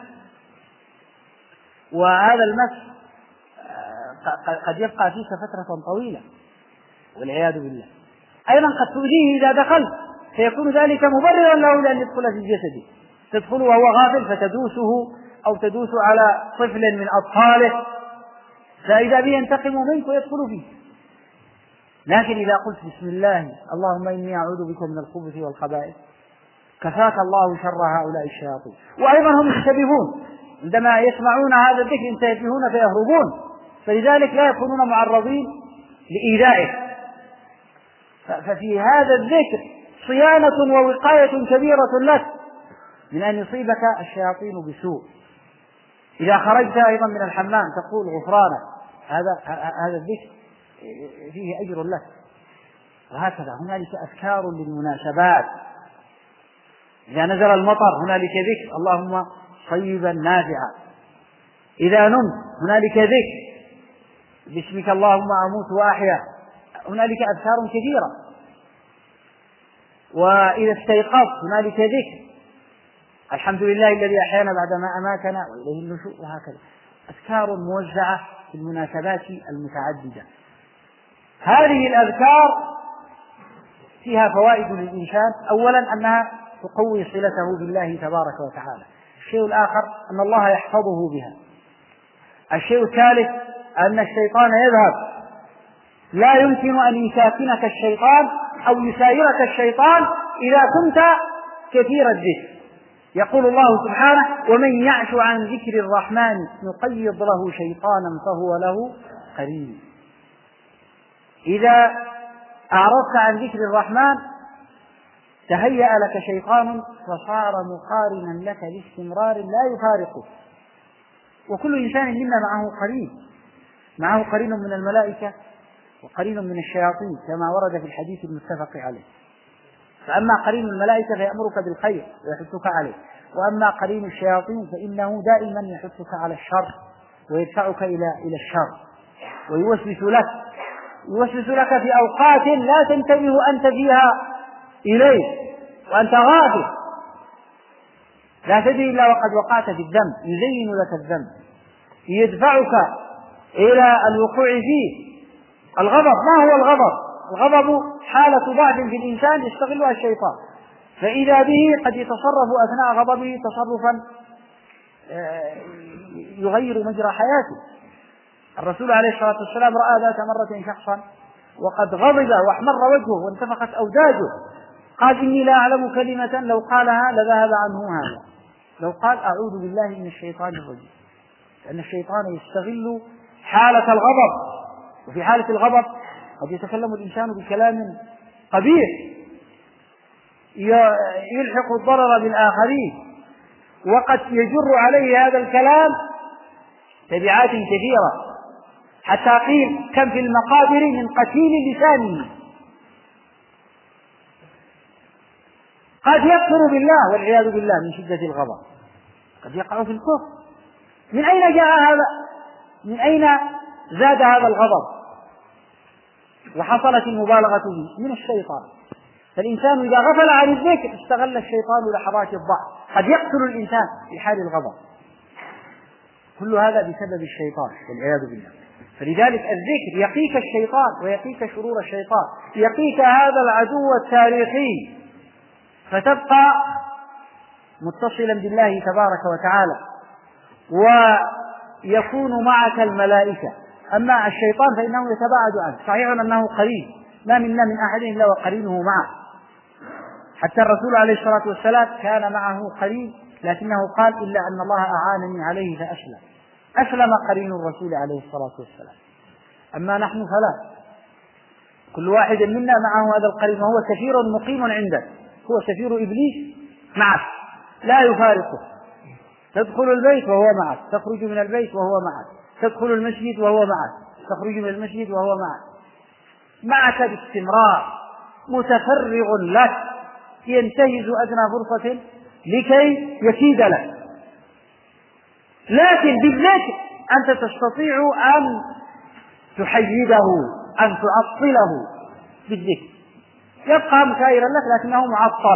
وهذا المس قد يبقى فيك فترة طويلة والعياذ بالله. أيضا قد تؤذيه إذا دخلت، فيكون ذلك مبررا له لأن يدخل في جسده. تدخل وهو غافل فتدوسه أو تدوس على طفل من أطفاله، فإذا به ينتقم منك ويدخل فيه. لكن إذا قلت بسم الله اللهم إني أعوذ بك من الخبث والخبائث كفاك الله شر هؤلاء الشياطين. وأيضا هم يشتبهون عندما يسمعون هذا الذكر، ينتبهون فيهربون، فلذلك لا يكونون معرضين لإيذائه. ففي هذا الذكر صيانة ووقاية كبيرة لك من أن يصيبك الشياطين بسوء. إذا خرجت أيضا من الحمام تقول غفرانك، هذا هذا الذكر فيه أجر لك. وهكذا هنالك أذكار للمناسبات. إذا نزل المطر هنالك ذكر اللهم طيبا نافعا. إذا نمت هنالك ذكر باسمك اللهم أموت وأحيا. هنالك أذكار كثيرة. وإذا استيقظت هنالك ذكر الحمد لله الذي أحيانا بعدما أماتنا وإليه النشور. وهكذا أذكار موزعة في المناسبات المتعددة. هذه الأذكار فيها فوائد للإنسان. أولا أنها تقوي صلته بالله تبارك وتعالى. الشيء الآخر أن الله يحفظه بها. الشيء الثالث أن الشيطان يذهب. لا يمكن أن يساكنك الشيطان أو يسايرك الشيطان إذا كنت كثير الذكر. يقول الله سبحانه ومن يعش عن ذكر الرحمن نقيض له شيطانا فهو له قرين. إذا أعرضت عن ذكر الرحمن تهيأ لك شيطان فصار مقارنا لك باستمرار لا يفارقه. وكل إنسان منا معه قرين، معه قرين من الملائكة وقرين من الشياطين كما ورد في الحديث المتفق عليه. فأما قرين الملائكة فيأمرك بالخير ويحثك عليه، وأما قرين الشياطين فإنه دائما يحثك على الشر ويدفعك إلى إلى الشر ويوسوس لك يوسوس لك في أوقات لا تنتبه أنت فيها إليه وأنت غافل، لا تدري إلا وقد وقعت في الذنب، يزين لك الذنب، يدفعك إلى الوقوع فيه. الغضب، ما هو الغضب؟ الغضب حالة ضعف في الإنسان يستغلها الشيطان، فإذا به قد يتصرف أثناء غضبه تصرفا يغير مجرى حياته. الرسول عليه الصلاة والسلام رأى ذات مرة شخصا وقد غضب واحمر وجهه وانتفخت أوداجه، قال إني لا أعلم كلمة لو قالها لذهب عنه هذا، لو قال أعوذ بالله من الشيطان الرجيم، لأن الشيطان يستغل حالة الغضب. وفي حالة الغضب قد يتكلم الإنسان بكلام قبيح يلحق الضرر بالآخرين، وقد يجر عليه هذا الكلام تبعات كثيرة، حتى قيل كم في المقابر من قتيل لسانه. قد يكفر بالله والعياذ بالله من شدة الغضب، قد يقع في الكفر. من أين جاء هذا؟ من أين زاد هذا الغضب وحصلت المبالغة فيه؟ من الشيطان. فالإنسان إذا غفل عن الذكر استغل الشيطان لحظات الضعف، قد يقتل الإنسان في حال الغضب. كل هذا بسبب الشيطان والعياذ بالله. فلذلك الذكر يقيك الشيطان ويقيك شرور الشيطان، يقيك هذا العدو التاريخي، فتبقى متصلا بالله تبارك وتعالى ويكون معك الملائكة. أما الشيطان فإنه يتباعد عنه. صحيح أنه قرين، ما منا من أحد إلا وقرينه معه، حتى الرسول عليه الصلاة والسلام كان معه قرين، لكنه قال إلا أن الله أعانني عليه فأسلم. أسلم قرين الرسول عليه الصلاة والسلام. أما نحن فلا، كل واحد منا معه هذا القرين، وهو سفير مقيم عنده، هو سفير إبليس معك لا يفارقه. تدخل البيت وهو معك، تخرج من البيت وهو معك، تدخل المسجد وهو معك، تخرج من المسجد وهو معك، معك باستمرار، متفرغ لك، ينتهز أدنى فرصة لكي يكيد لك. لكن بالذكر أنت تستطيع أن تحيده، أن تعطله بالذكر، يبقى مسائرا لك لكنه معطل.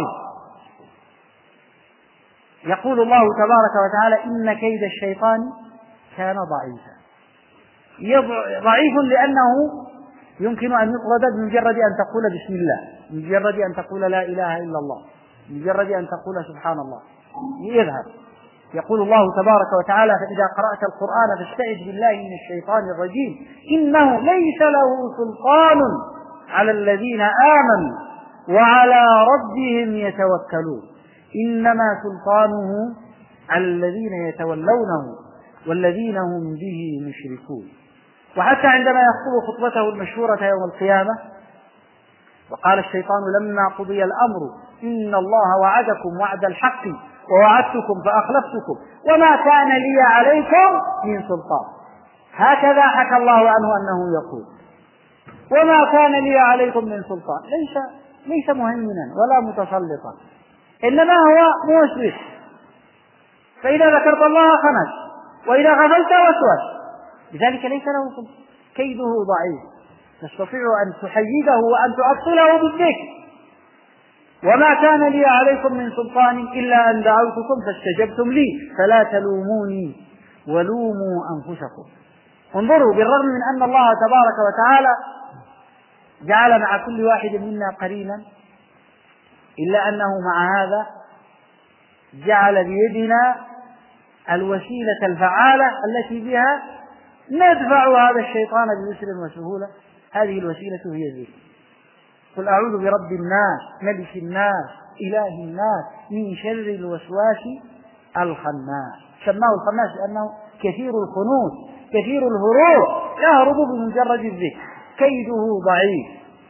يقول الله تبارك وتعالى إن كيد الشيطان كان ضعيفا. ضعيف لأنه يمكن أن يطرد بمجرد أن تقول بسم الله، بمجرد أن تقول لا إله إلا الله، بمجرد أن تقول سبحان الله يذهب. يقول الله تبارك وتعالى فإذا قرأت القرآن فاستعذ بالله من الشيطان الرجيم إنه ليس له سلطان على الذين آمنوا وعلى ربهم يتوكلون إنما سلطانه على الذين يتولونه والذين هم به مشركون. وحتى عندما يخطب خطبته المشهورة يوم القيامة وقال الشيطان لما قضي الأمر إن الله وعدكم وعد الحق ووعدتكم فأخلفتكم وما كان لي عليكم من سلطان. هكذا حكى الله عنه أنه يقول: وما كان لي عليكم من سلطان. ليس ليس مهيمنا ولا متسلطا، إنما هو موسوس، فإذا ذكرت الله خنس، وإذا غفلت وسوس، لذلك ليس له سلطان. كيده ضعيف، تستطيع أن تحيده وأن تعطله بالذكر. وما كان لي عليكم من سلطان إلا أن دعوتكم فاستجبتم لي فلا تلوموني ولوموا أنفسكم. انظروا، بالرغم من أن الله تبارك وتعالى جعل مع كل واحد منا قرينا، إلا أنه مع هذا جعل بيدنا الوسيلة الفعالة التي بها ندفع هذا الشيطان بيسر وسهولة. هذه الوسيلة هي الذكر. قل أعوذ برب الناس ملك الناس إله الناس من شر الوسواس الخناس. سماه الخناس لأنه كثير الخنوس كثير الهروب، يهرب بمجرد الذكر، كيده ضعيف.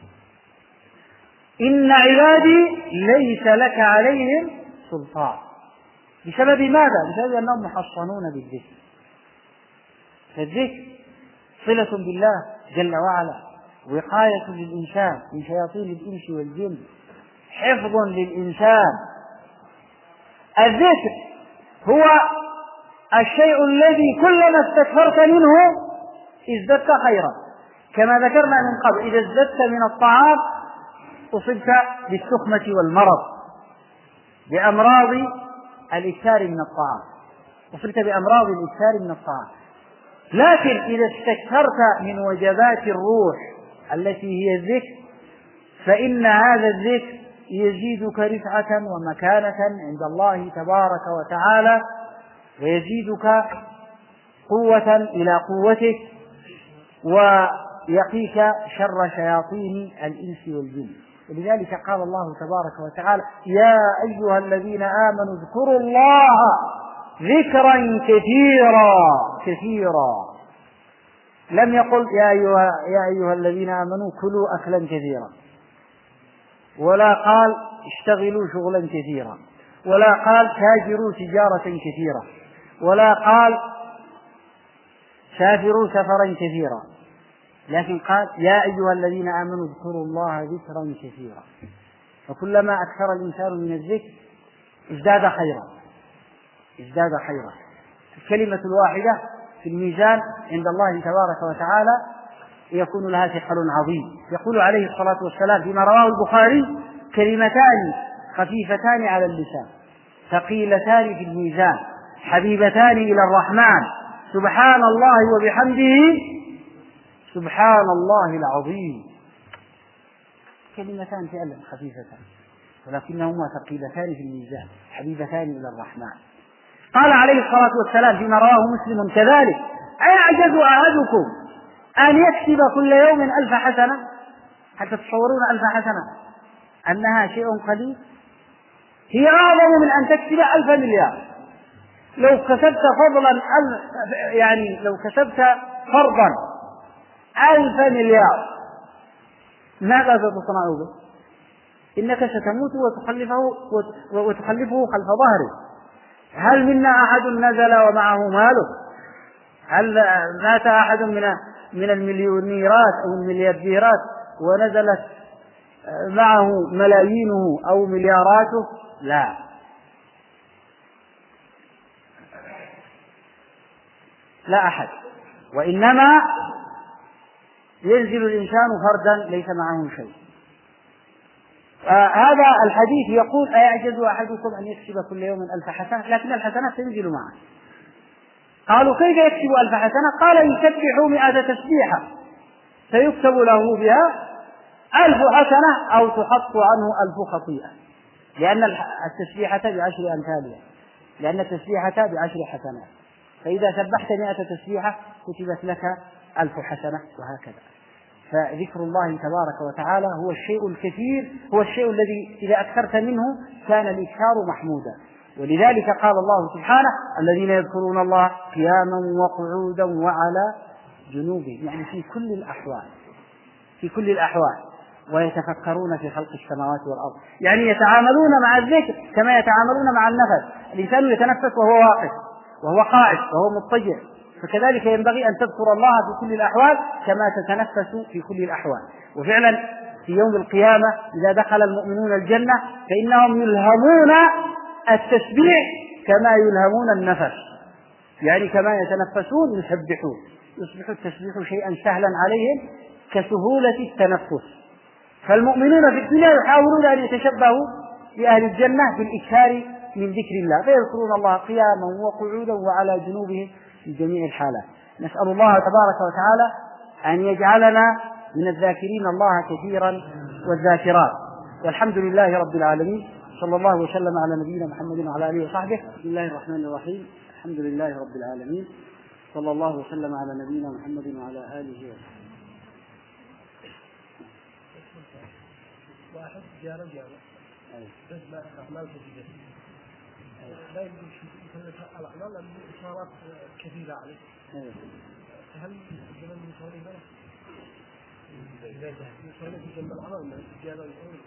إن عبادي ليس لك عليهم سلطان. بسبب ماذا؟ بسبب أنهم محصنون بالذكر. فالذكر صلة بالله جل وعلا، وقاية للإنسان من شياطين الإنس والجن، حفظ للإنسان. الذكر هو الشيء الذي كلما استكثرت منه ازددت خيرا، كما ذكرنا من قبل: إذا ازددت من الطعام أصبت بالسخمة والمرض، بأمراض الإكثار من الطعام، أصبت بأمراض الإكثار من الطعام. لكن إذا استكثرت من وجبات الروح التي هي الذكر، فإن هذا الذكر يزيدك رفعة ومكانة عند الله تبارك وتعالى، ويزيدك قوة إلى قوتك، ويقيك شر شياطين الإنس والجن. ولذلك قال الله تبارك وتعالى: يا أيها الذين آمنوا اذكروا الله ذكرا كثيرا كثيرا. لم يقل يا أيها, يا أيها الذين آمنوا كلوا أكلا كثيرا، ولا قال اشتغلوا شغلا كثيرا، ولا قال تاجروا تجارة كثيرة، ولا قال سافروا سفرا كثيرا، لكن قال يا أيها الذين آمنوا اذكروا الله ذكرا كثيرا. فكلما أكثر الإنسان من الذكر ازداد خيرا ازداد خيرا. الكلمة الواحدة في الميزان عند الله تبارك وتعالى يكون لها ثقل عظيم. يقول عليه الصلاة والسلام فيما رواه البخاري: كلمتان خفيفتان على اللسان ثقيلتان في الميزان حبيبتان إلى الرحمن سبحان الله وبحمده سبحان الله العظيم. كلمتان فعلا خفيفتان ولكنهما ثقيلتان في الميزان حبيبتان إلى الرحمن. قال عليه الصلاة والسلام فيما رواه مسلم كذلك: أيعجز أحدكم أن يكسب كل يوم ألف حسنة؟ حتى تصورون ألف حسنة أنها شيء قليل، هي أعظم من أن تكسب ألف مليار. لو كسبت فضلا ألف يعني لو كسبت فرضا ألف مليار ماذا ستصنع به؟ إنك ستموت وتخلفه وتخلفه خلف ظهره. هل منا أحد نزل ومعه ماله؟ هل مات أحد من من المليونيرات أو المليارديرات ونزلت معه ملايينه أو ملياراته؟ لا. لا أحد. وإنما ينزل الإنسان فردا ليس معه شيء. هذا الحديث يقول: أيعجز أحدكم أن يكسب كل يوم ألف حسنة؟ لكن الحسنات تنزل معه. قالوا: كيف يكسب ألف حسنة؟ قال: يسبح مئة تسبيحة فيكتب له بها ألف حسنة أو تحط عنه ألف خطيئة، لأن التسبيحة بعشر أمثالها، لأن التسبيحة بعشر حسنات، فإذا سبحت مئة تسبيحة كتبت لك ألف حسنة وهكذا. فذكر الله تبارك وتعالى هو الشيء الكثير، هو الشيء الذي إذا أكثرت منه كان الإكثار محمودا. ولذلك قال الله سبحانه: الذين يذكرون الله قياما وقعودا وعلى جنوبهم، يعني في كل الأحوال في كل الأحوال. ويتفكرون في خلق السماوات والأرض، يعني يتعاملون مع الذكر كما يتعاملون مع النفس. الإنسان يتنفس وهو واقف وهو قاعد وهو مضطجع، فكذلك ينبغي أن تذكر الله في كل الأحوال كما تتنفس في كل الأحوال. وفعلا في يوم القيامة إذا دخل المؤمنون الجنة فإنهم يلهمون التسبيح كما يلهمون النفس، يعني كما يتنفسون يسبحون، يصبح التسبيح شيئا سهلا عليهم كسهولة التنفس. فالمؤمنون في الدنيا يحاولون أن يتشبهوا بأهل الجنة بالإكثار من ذكر الله، فيذكرون الله قياما وقعودا وعلى جنوبهم في جميع الحالات. نسأل الله تبارك وتعالى أن يجعلنا من الذاكرين الله كثيرا والذاكرات. والحمد لله رب العالمين، صلى الله وسلم على نبينا محمد وعلى آله وصحبه. بسم الله الرحمن الرحيم، الحمد لله رب العالمين، صلى الله وسلم على نبينا محمد وعلى آله وصحبه. واحد جاء رجال بس ما أعمال كثيرة لا يمكن يكلف الأعمال لأن إشارات كثيرة عليه. هل الزمن يصلي هنا؟ إذا يصلي في جنب العمل جاء رجال.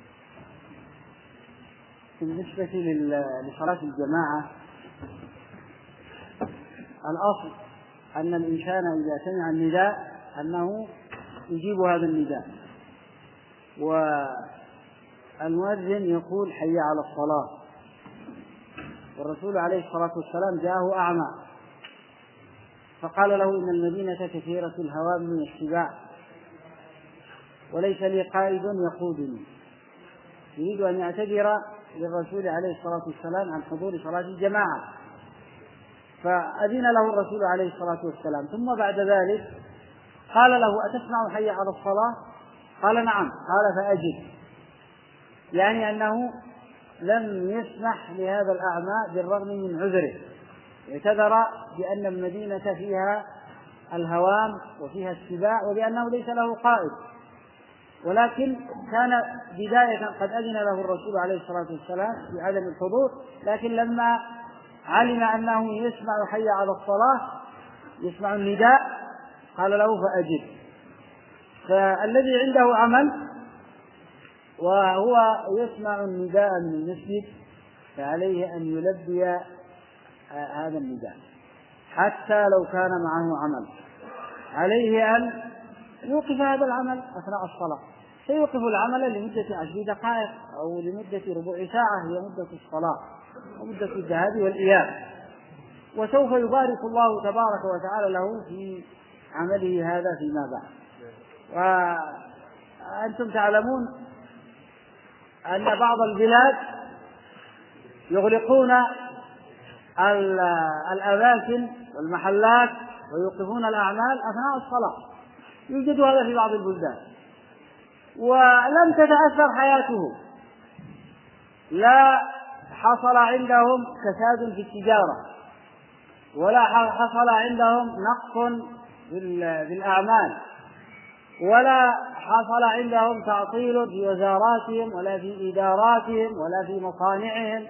بالنسبة لصلاة الجماعة الأصل أن الإنسان إذا سمع النداء أنه يجيب هذا النداء، والمؤذن يقول حي على الصلاة، والرسول عليه الصلاة والسلام جاءه أعمى فقال له إن المدينة كثيرة الهوام من السباع وليس لي قائد يقودني، يريد أن يعتذر للرسول عليه الصلاة والسلام عن حضور صلاة الجماعة، فأذن له الرسول عليه الصلاة والسلام. ثم بعد ذلك قال له أتسمع حي على الصلاة؟ قال نعم. قال فأجب، يعني أنه لم يسمح لهذا الأعمى بالرغم من عذره، اعتذر بأن المدينة فيها الهوام وفيها السباع وبأنه ليس له قائد، ولكن كان بداية قد أذن له الرسول عليه الصلاة والسلام بعدم الحضور، لكن لما علم أنه يسمع حي على الصلاة يسمع النداء قال له فأجب. فالذي عنده عمل وهو يسمع النداء من المسجد فعليه أن يلبي هذا النداء حتى لو كان معه عمل، عليه أن يوقف هذا العمل أثناء الصلاة، سيوقف العمل لمدة عشر دقائق أو لمدة ربع ساعة هي مدة الصلاة ومدة الذهاب والإياب، وسوف يبارك الله تبارك وتعالى له في عمله هذا فيما بعد. وأنتم تعلمون أن بعض البلاد يغلقون الأماكن والمحلات ويوقفون الأعمال أثناء الصلاة، يوجد هذا في بعض البلدان، ولم تتأثر حياته، لا حصل عندهم كساد في التجارة ولا حصل عندهم نقص في الأعمال ولا حصل عندهم تعطيل في وزاراتهم ولا في إداراتهم ولا في مصانعهم،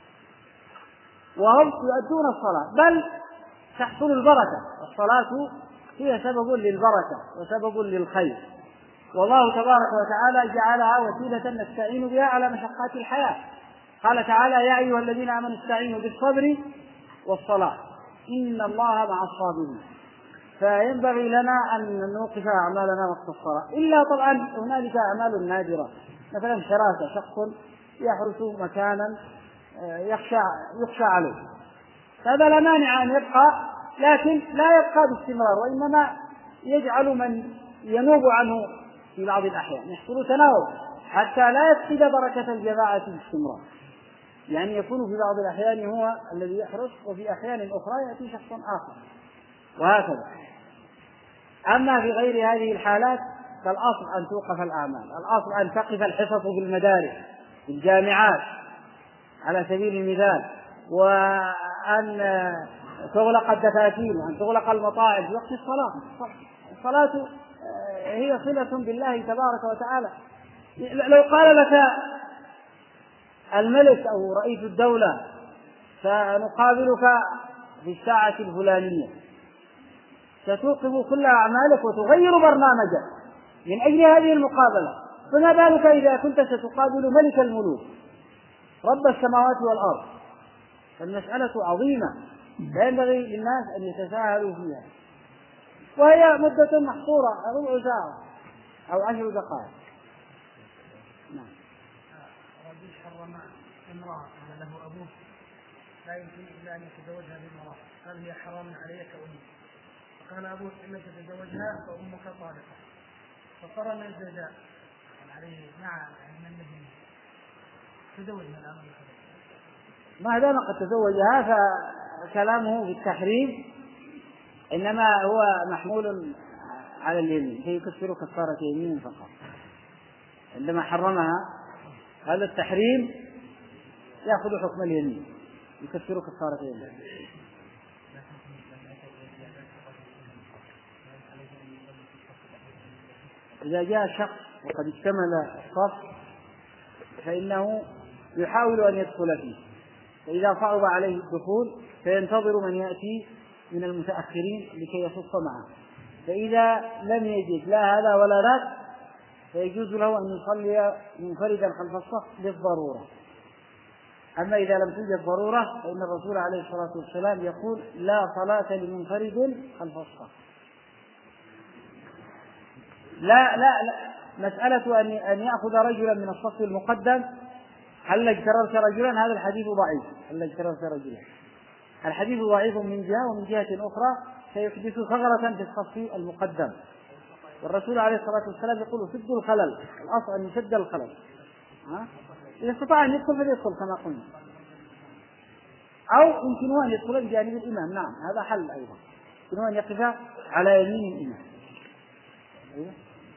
وهم يؤدون الصلاة، بل تحصل البركة. الصلاة هي سبب للبركة وسبب للخير، والله تبارك وتعالى جعلها وسيلة نستعين بها على مشقات الحياة. قال تعالى يا أيها الذين آمنوا استعينوا بالصبر والصلاة إن الله مع الصابرين. فينبغي لنا أن نوقف أعمالنا وقت الصلاة، إلا طبعا هنالك أعمال نادرة، مثلا حراسة، شخص يحرس مكانا يخشى, يخشى عليه، هذا لا مانع أن يبقى، لكن لا يبقى باستمرار، وإنما يجعل من ينوب عنه في بعض الأحيان يحصل تناوب حتى لا يفقد بركة الجماعة باستمرار، يعني يكون في بعض الأحيان هو الذي يحرس وفي أحيان أخرى يأتي شخص آخر وهكذا. أما في غير هذه الحالات فالأصل أن توقف الأعمال، الأصل أن تقف الحصص في المدارس في الجامعات على سبيل المثال، وأن تغلق الدفاتين وأن تغلق المطاعم في وقت الصلاة. الصلاة هي صلة بالله تبارك وتعالى. لو قال لك الملك أو رئيس الدولة سنقابلك في الساعة الفلانية، ستوقف كل أعمالك وتغير برنامجك من أجل هذه المقابلة، فما بالك إذا كنت ستقابل ملك الملوك رب السماوات والأرض؟ فالمسألة عظيمة لا ينبغي للناس أن يتساهلوا فيها، وهي مدة محصورة ربع ساعة أو عشر دقائق. نعم. رجل حرم امرأة له أبوه لا يمكن إلا أن يتزوجها بامرأة، قال هي حرام عليك كأمي، فقال أبوه إنك تتزوجها فأمك طالقة، فقرن الجزاء عليه مع يعني من الذي تزوجها الأمر. ما دام قد تزوجها فكلامه في التحريم إنما هو محمول على اليمين، فيكفر كفارة يمين فقط. عندما حرمها هذا التحريم يأخذ حكم اليمين، يكفر كفارة يمين. إذا جاء شخص وقد اكتمل الصف فإنه يحاول أن يدخل فيه، فإذا صعب عليه الدخول فينتظر من يأتي من المتأخرين لكي يصف معه، فإذا لم يجد لا هذا ولا ذاك فيجوز له أن يصلي منفردا خلف الصف للضرورة. أما إذا لم توجد ضرورة فإن الرسول عليه الصلاة والسلام يقول لا صلاة لمنفرد خلف الصف. لا لا لا مسألة أن أن يأخذ رجلا من الصف المقدم، هل اجتررت رجلا؟ هذا الحديث ضعيف. هل اجتررت رجلا الحديث ضعيف من جهة، ومن جهة أخرى سيحدث ثغرة في الصف المقدم، والرسول عليه الصلاة والسلام يقول سدوا الخلل، الأصل أن يسد الخلل. ها؟ إذا استطاع أن يدخل فليدخل كما قلنا، أو يمكنه أن يدخل بجانب الإمام. نعم هذا حل أيضا، يمكنه أن يقف على يمين الإمام. أيوه.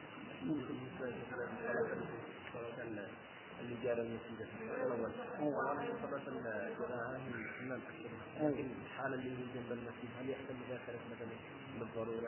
الحالة اللي هي جنب المسجد هل يحتمل إذا كانت مثلا بالضرورة؟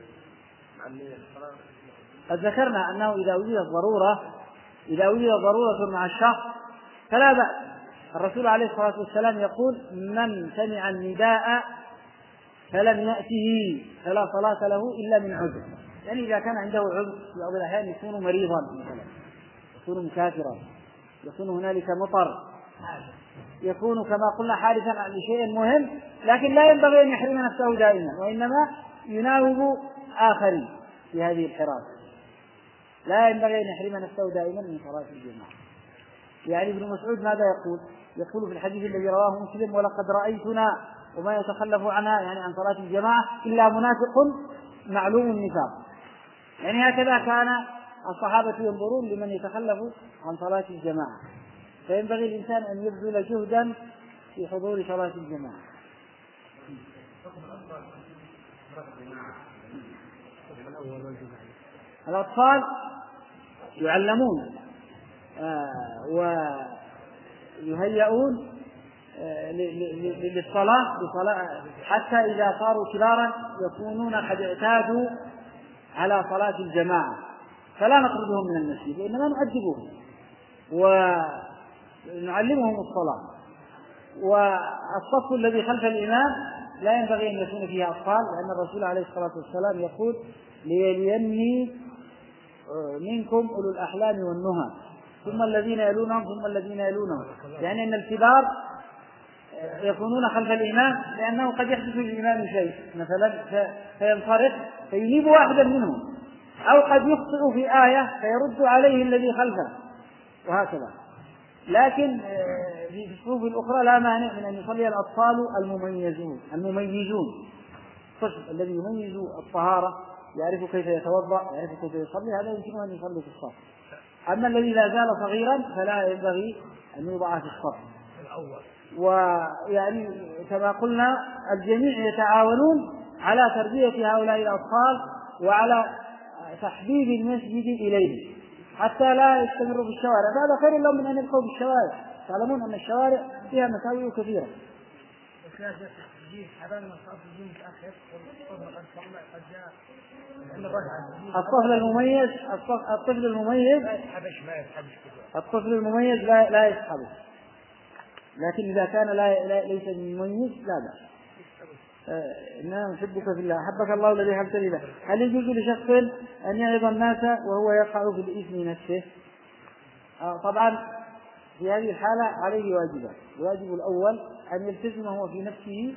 قد ذكرنا أنه إذا وجدت ضرورة إذا وجدت ضرورة مع الشخص فلا بأس. الرسول عليه الصلاة والسلام يقول من سمع النداء فلم يأته فلا صلاة له إلا من عذر، يعني إذا كان عنده عذر في بعض الأحيان يكون مريضا مثلا، يكون مسافرا، يكون هنالك مطر، يكون كما قلنا حادثا لشيء مهم، لكن لا ينبغي أن يحرم نفسه دائما، وإنما يناوب آخرين في هذه الحراسة. لا ينبغي أن يحرم نفسه دائما من صلاة الجماعة. يعني ابن مسعود ماذا يقول؟ يقول في الحديث الذي رواه مسلم ولقد رأيتنا وما يتخلف عنها يعني عن صلاة الجماعة إلا منافق معلوم النفاق. يعني هكذا كان الصحابة ينظرون لمن يتخلف عن صلاة الجماعة، فينبغي الإنسان أن يبذل جهدا في حضور صلاة الجماعة. الأطفال يعلمون آه ويهيئون آه للصلاة حتى إذا صاروا كبارا يكونون قد اعتادوا على صلاة الجماعة، فلا نطردهم من المسجد وإنما نؤدبهم ونعلمهم الصلاة. والصف الذي خلف الإمام لا ينبغي أن يكون فيه أطفال، لأن الرسول عليه الصلاة والسلام يقول ليليني منكم أولو الأحلام والنهى ثم الذين يلونهم ثم الذين يلونهم، يعني أن الكبار يكونون خلف الإمام لأنه قد يحدث للإمام شيء مثلا فينصرف فيجيب واحدا منهم، أو قد يخطئ في آية فيرد عليه الذي خلفه وهكذا. لكن في الصفوف الأخرى لا مانع من أن يصلي الأطفال المميزون المميزون الطفل الذي يميز الطهارة، يعرف كيف يتوضأ، يعرف كيف يصلي، هذا يمكنه أن يصلي في الصف. أما الذي لا زال صغيرا فلا ينبغي أن يوضع في الصف. ويعني كما قلنا الجميع يتعاونون على تربية هؤلاء الأطفال وعلى تحبيب المسجد إليه حتى لا يستمروا في الشوارع، هذا خير لهم من أن يبقوا في الشوارع. تعلمون أن الشوارع فيها مساوئ كثيرة. الطفل المميز الطفل المميز الطفل المميز لا لا يسحبه، لكن إذا كان لا, لا ليس مميز لا بأس. إننا نحبك في الله أحبك الله الذي حببتني به. هل يجوز لشخص أن يعظ الناس وهو يقع في الإثم نفسه؟ طبعا في هذه الحالة عليه واجبان. الواجب الأول أن يلتزم هو في نفسه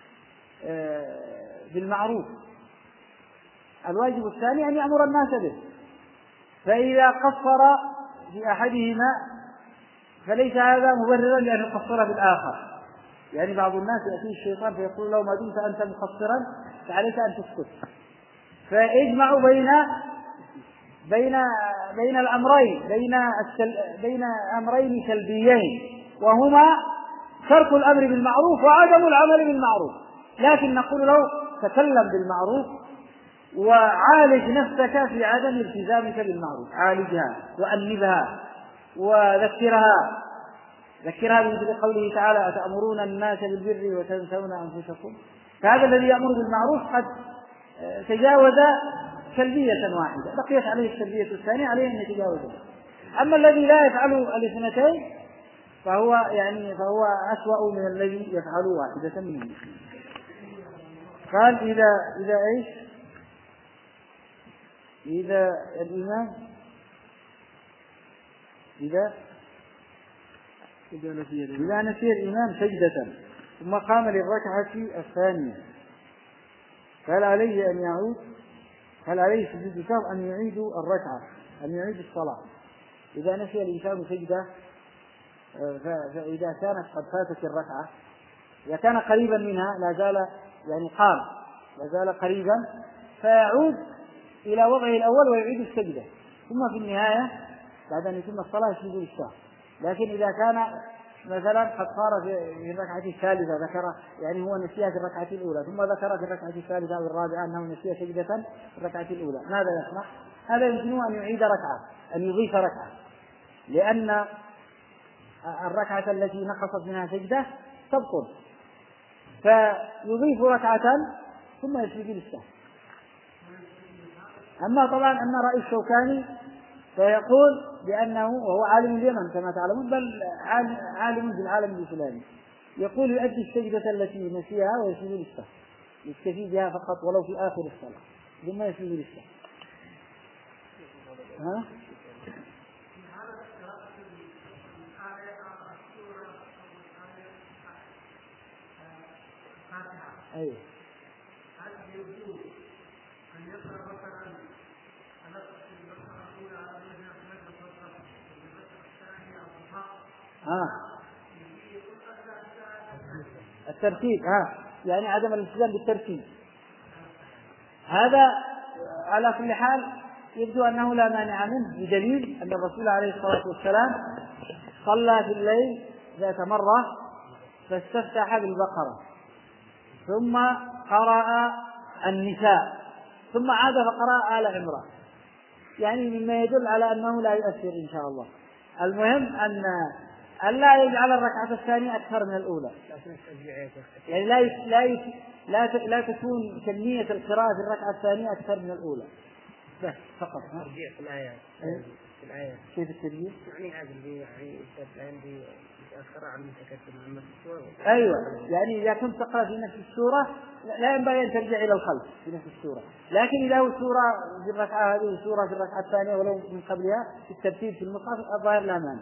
بالمعروف. الواجب الثاني أن يأمر الناس به. فإذا قصر في أحدهما فليس هذا مبررا لأن يقصر بالآخر. يعني بعض الناس يأتيه الشيطان فيقول له: ما دمت أنت مقصرا فعليك أن تسكت. فيجمع بين بين بين الأمرين، بين السل... بين أمرين سلبيين، وهما ترك الأمر بالمعروف وعدم العمل بالمعروف. لكن نقول له: تكلم بالمعروف وعالج نفسك في عدم التزامك بالمعروف، عالجها وأنبها وذكرها ذكرها بمثل قوله تعالى: أتأمرون الناس بالبر وتنسون أنفسكم. فهذا الذي يأمر بالمعروف قد تجاوز سلبية واحدة، بقيت عليه السلبية الثانية، عليه أن يتجاوزها. أما الذي لا يفعل الاثنتين فهو يعني فهو أسوأ من الذي يفعل واحدة منهم. قال: إذا إذا إيش؟ إذا الإمام إذا إذا نسي إذا نسي الإمام سجدة ثم قام للركعة الثانية، فهل عليه أن يعود؟ هل عليه سجود السهو أن يعيد الركعة، أن يعيد الصلاة؟ إذا نسي الإنسان سجدة فإذا كانت قد فاتت الركعة، إذا كان قريبا منها لا زال يعني قام لا زال قريبا، فيعود إلى وضعه الأول ويعيد السجدة، ثم في النهاية بعد أن يتم الصلاة يسجد السهو. لكن إذا كان مثلا قد صار في الركعة الثالثة ذكر يعني هو نسيها في الركعة الأولى، ثم ذكر في الركعة الثالثة أو الرابعة أنه نسي سجدة في الركعة الأولى، ماذا يصنع؟ هذا يمكنه أن يعيد ركعة، أن يضيف ركعة، لأن الركعة التي نقصت منها سجدة تبطل، فيضيف ركعة ثم يسجد للسهو. أما طبعا أن رأي الشوكاني فيقول بأنه، وهو عالم اليمن كما تعلمون، بل عالم في العالم الإسلامي، يقول: يؤدي السجدة التي نسيها ويسجد للسهو، يكتفي بها فقط ولو في آخر الصلاة ثم يسجد للسهو. ها؟ أيوه. ها الترتيب، ها يعني عدم الالتزام بالترتيب، هذا على كل حال يبدو أنه لا مانع منه، بدليل أن الرسول عليه الصلاة والسلام صلى في الليل ذات مرة فاستفتح بالبقرة ثم قرأ النساء ثم عاد فقرأ آل عمران، يعني مما يدل على أنه لا يؤثر إن شاء الله. المهم أن أن لا يجعل الركعة الثانية أكثر من الأولى، يعني لا لا لا لا تكون كمية القراءة في الركعة الثانية أكثر من الأولى بس فقط. ترجيع في الآيات في الآيات كيف الترجيع؟ يعني هذا اللي يعني عندي أقرأ عن متكتب من السورة. أيوة، يعني إذا كنت تقرأ في نفس السورة لا ينبغي أن ترجع إلى الخلف في نفس السورة، لكن إذا هو سورة في الركعة هذه سورة في الركعة الثانية ولو من قبلها في الترتيب في المصحف الظاهر لا مانع.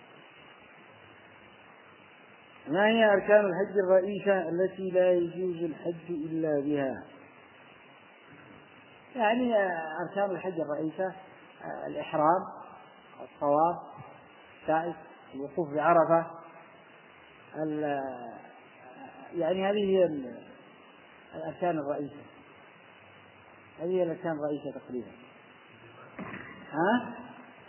ما هي أركان الحج الرئيسة التي لا يجوز الحج إلا بها؟ يعني أركان الحج الرئيسة الإحرام، الطواف، السعي، الوقوف بعرفة، يعني هذه هي الأركان الرئيسة، هذه هي الأركان الرئيسة تقريبا. ها؟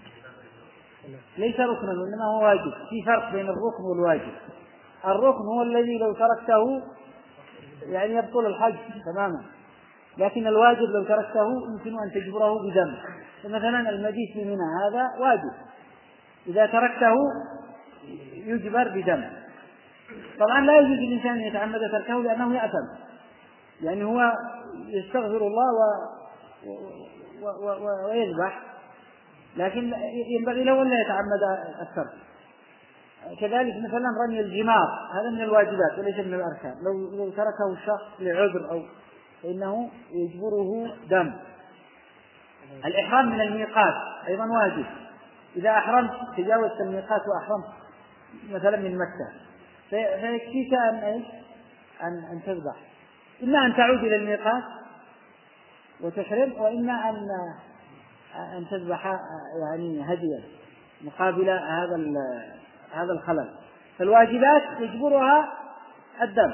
ليس ركنا وإنما هو واجب، في فرق بين الركن والواجب. الركن هو الذي لو تركته يعني يبطل الحج تماما، لكن الواجب لو تركته يمكن أن تجبره بدم. فمثلا المبيت بمنى هذا واجب، إذا تركته يجبر بدم. طبعا لا يجوز للإنسان أن يتعمد تركه لأنه يأثم، يعني هو يستغفر الله و... و... و... و... ويذبح، لكن ينبغي له أن لا يتعمد الترك. كذلك مثلا رمي الجمار هذا من الواجبات وليس من الأركان، لو, لو تركه الشخص لعذر أو فإنه يجبره دم. الإحرام من الميقات أيضا واجب، إذا أحرمت تجاوزت الميقات وأحرمت مثلا من مكة فيكفيك أن إيش؟ أن أن تذبح، إما أن تعود إلى الميقات وتحرم، وإما أن أن تذبح يعني هديا مقابل هذا هذا الخلل. فالواجبات يجبرها الدم.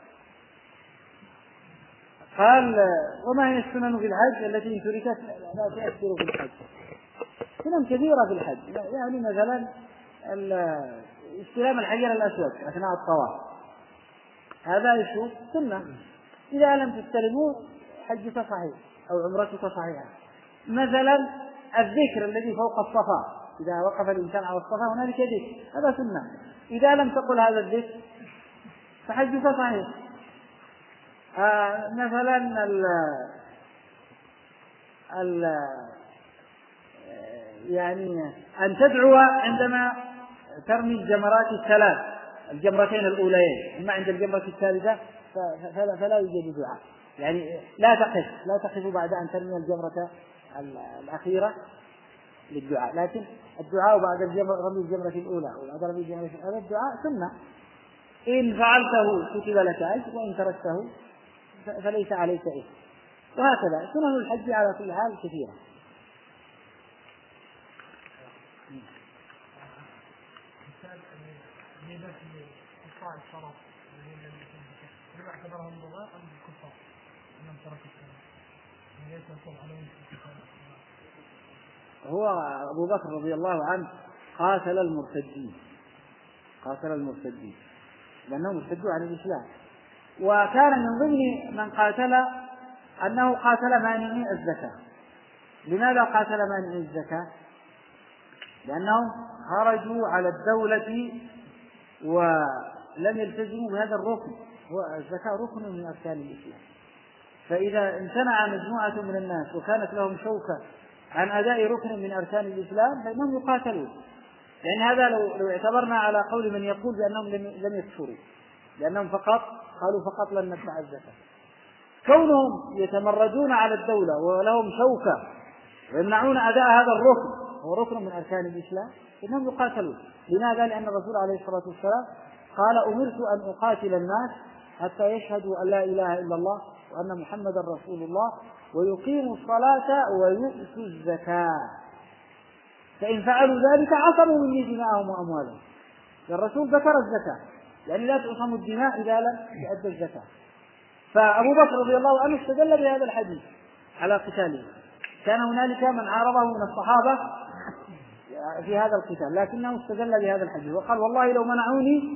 قال وما هي السنن في الحج التي إن تركت لا تؤثر في الحج؟ سنن كثيرة في الحج، يعني مثلا استلام الحجر الأسود أثناء الطواف، هذا يشوف سنة، إذا لم تستلموا حجك صحيح أو عمرتك صحيحة. مثلا الذكر الذي فوق الصفا، إذا وقف الإنسان على الصفا هنالك ذكر، هذا سنة، إذا لم تقل هذا الذكر فحجك صحيح. آه مثلا ال ال يعني أن تدعو عندما ترمي الجمرات الثلاث، الجمرتين الأوليين، أما عند الجمرة الثالثة فلا, فلا يوجد دعاء، يعني لا تقف لا تقف بعد أن ترمي الجمرة الأخيرة للدعاء، لكن الدعاء بعد رمي الجمرة الأولى وبعد رمي الجمرة الأولى الدعاء سنة، إن فعلته كتب لك أجر وإن تركته فليس عليك إثم. وهكذا سنن الحج على كل حال كثيرة. هو أبو بكر رضي الله عنه قاتل المرتدين قاتل المرتدين لأنهم ارتدوا عن الإسلام، وكان من ضمن من قاتل أنه قاتل مانعي الزكاة. لماذا قاتل مانعي الزكاة؟ لأنهم خرجوا على الدولة ولم يلتزموا بهذا الركن، هو الزكاة ركن من أركان الإسلام، فإذا امتنع مجموعة من الناس وكانت لهم شوكة عن أداء ركن من أركان الإسلام فإنهم يقاتلون. يعني هذا لو, لو اعتبرنا على قول من يقول بأنهم لم, لم يكفروا، لأنهم فقط قالوا فقط لن ندفع الزكاة، كونهم يتمردون على الدولة ولهم شوكة ويمنعون أداء هذا الركن هو ركن من أركان الإسلام إنهم يقاتلون. لماذا؟ لأن الرسول عليه الصلاة والسلام قال أمرت أن أقاتل الناس حتى يشهدوا أن لا إله إلا الله وأن محمدا رسول الله ويقيموا الصلاة ويؤتوا الزكاة، فإن فعلوا ذلك عصموا مني دماءهم وأموالهم. الرسول ذكر الزكاة، يعني لا تعصم الدماء إذا لم يؤدى الزكاة. فأبو بكر رضي الله عنه استدل بهذا الحديث على قتاله. كان هنالك من عارضه من الصحابة في هذا القتال، لكنه استدل بهذا الحديث وقال والله لو منعوني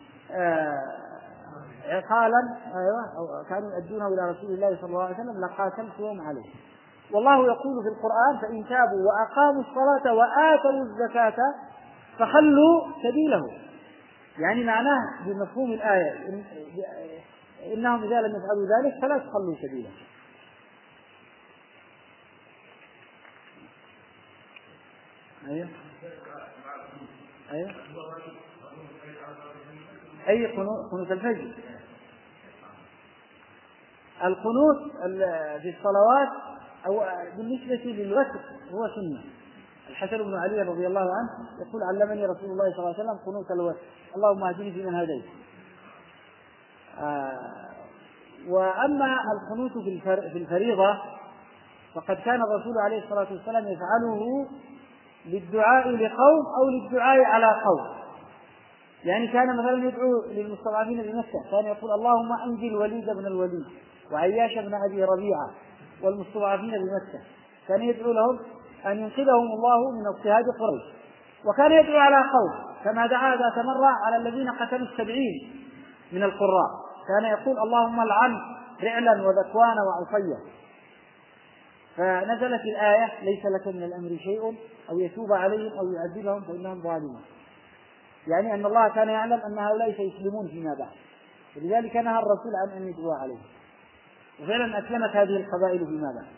عقالا أيوة كانوا يؤدونه إلى رسول الله صلى الله عليه وسلم لقاتلتهم عليه. والله يقول في القرآن فإن تابوا وأقاموا الصلاة وآتوا الزكاة فخلوا سبيله، يعني معناه بمفهوم الآية إن إنهم إذا لم يفعلوا ذلك فلا تخلوا سبيله. أيوة أيوة أي قنوت الفجر. القنوت في الصلوات أو بالنسبة للوتر هو سنة. الحسن بن علي رضي الله عنه يقول علمني رسول الله صلى الله عليه وسلم قنوت الوتر اللهم اهدني فيمن هديت. آه وأما القنوت في الفريضة فقد كان الرسول عليه الصلاة والسلام يفعله للدعاء لقوم أو للدعاء على قوم. يعني كان مثلا يدعو للمستضعفين بمكة، كان يقول اللهم أنجي الوليد بن الوليد وعياش بن أبي ربيعة والمستضعفين بمكة، كان يدعو لهم أن ينقذهم الله من اضطهاد قريش. وكان يدعو على قوم كما دعا ذات مرة على الذين قتلوا السبعين من القراء، كان يقول اللهم العن رعلا وذكوان وعصيا. فنزلت الآية ليس لك من الأمر شيء أو يتوب عليهم أو يعذبهم فإنهم ظالمون، يعني أن الله كان يعلم أن هؤلاء سيسلمون فيما بعد، ولذلك نهى الرسول عن أن يدعو عليهم، وفعلا أسلمت هذه القبائل فيما بعد.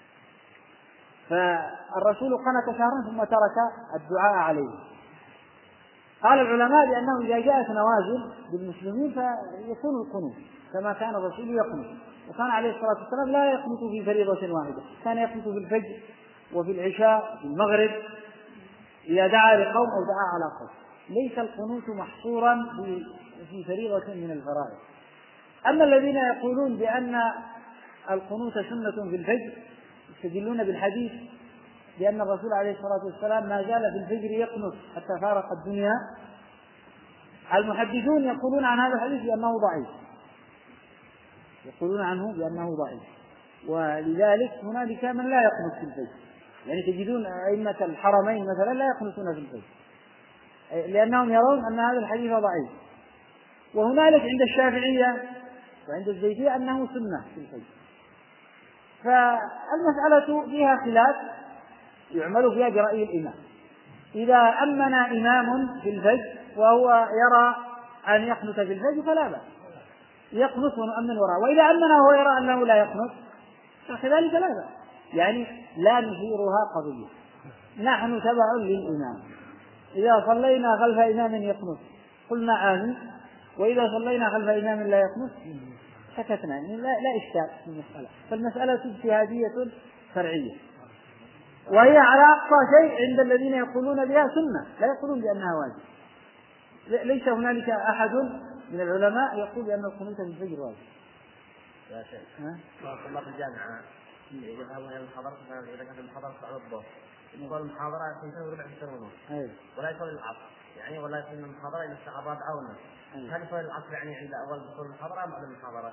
فالرسول قنت شهرا ثم ترك الدعاء عليه. قال العلماء بأنه إذا جاءت نوازل بالمسلمين فيكون القنوت كما كان الرسول يقنط، وكان عليه الصلاة والسلام لا يقنط في فريضة واحدة، كان يقنط في الفجر وفي العشاء في المغرب إذا دعا لقوم أو دعا على قوم. ليس القنوت محصورا في فريضة من الفرائض. أما الذين يقولون بأن القنوت سنة في الفجر يستدلون بالحديث بأن الرسول عليه الصلاة والسلام ما زال في الفجر يقنط حتى فارق الدنيا. المحدثون يقولون عن هذا الحديث بأنه ضعيف، يقولون عنه بأنه ضعيف، ولذلك هنالك من لا يقنط في الفجر. يعني تجدون أئمة الحرمين مثلا لا يقنطون في الفجر لأنهم يرون أن هذا الحديث ضعيف. وهنالك عند الشافعية وعند الزيدية أنه سنة في الفجر. فالمسألة فيها خلاف يعمل فيها برأي الإمام. إذا أمن إمام في الفجر وهو يرى أن يقنط في الفجر فلا بأس يقنط ونؤمن وراءه، وإذا أمنه وهو يرى أنه لا يقنط فكذلك لا بأس. يعني لا نثيرها قضية، نحن تبع للإمام. إذا صلينا خلف إمام يقنط قلنا آمين، وإذا صلينا خلف إمام لا يقنط سكتنا. يعني لا, لا إشكال في المسألة. فالمسألة اجتهادية فرعية، وهي على أقصى شيء عند الذين يقولون بها سنة، لا يقولون بأنها واجب. ليس هنالك أحد من العلماء يقول بأن القنوت في الفجر واجب. يا شيخ الله في الجامعة إذا ذهبنا إلى المحاضرة إذا كانت المحاضرة بعد الظهر يقول المحاضرة سنتين وربع سنة ونص ولا يصلي العصر يعني ولا يصلي المحاضرة إلى الساعة الرابعة ونص. هل يصلي العصر يعني عند أول دخول المحاضرة أم بعد المحاضرة؟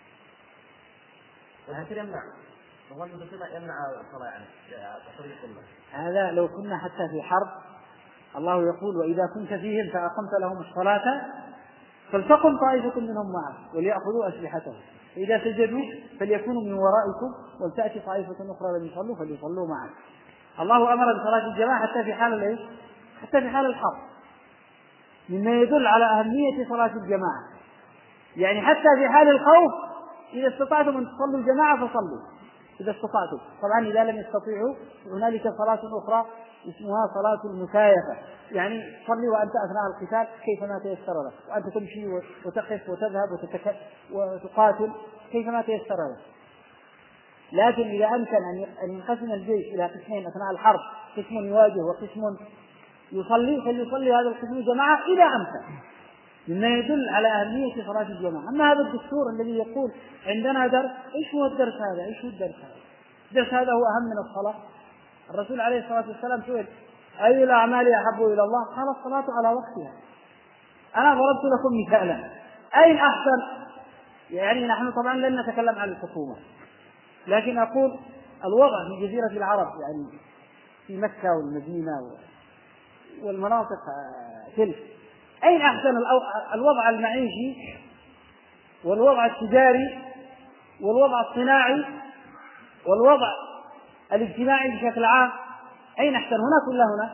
والذكر يمنع والله الذكر يمنع الصلاة يعني التصريح كله. هذا لو كنا حتى في حرب الله يقول وإذا كنت فيهم فأقمت لهم الصلاة فلتقم طائفة منهم معك وليأخذوا أسلحتهم فإذا سجدوا فليكونوا من ورائكم ولتأتي طائفة أخرى لم يصلوا فليصلوا معك. الله أمر بصلاة الجماعة حتى في حال الايه؟ حتى في حال الحرب، مما يدل على أهمية صلاة الجماعة. يعني حتى في حال الخوف إذا استطعتم أن تصلوا الجماعة فصلوا إذا استطعتم. طبعا إذا لم يستطيعوا هنالك صلاة أخرى اسمها صلاة المكايفة، يعني صلي وأنت أثناء القتال كيفما تيسر لك، وأنت تمشي وتقف وتذهب وتتك... وتقاتل كيفما تيسر لك. لكن إذا أمكن أن ينقسم الجيش إلى قسمين أثناء الحرب، قسم يواجه وقسم يصلي، فليصلي هذا القسم جماعة إذا أمكن، مما يدل على أهمية صلاة الجماعة. أما هذا الدستور الذي يقول عندنا درس، إيش هو الدرس هذا؟ إيش هو الدرس هذا؟ الدرس هذا هو أهم من الصلاة. الرسول عليه الصلاة والسلام سئل أي الأعمال أحب إلى الله؟ قال الصلاة على وقتها. أنا ضربت لكم مثالا أين أحسن؟ يعني نحن طبعا لن نتكلم عن الحكومة، لكن أقول الوضع في جزيرة العرب يعني في مكة والمدينة والمناطق تلك، أين أحسن الوضع المعيشي والوضع التجاري والوضع الصناعي والوضع الاجتماعي بشكل عام؟ أين أحسن، هناك ولا هناك؟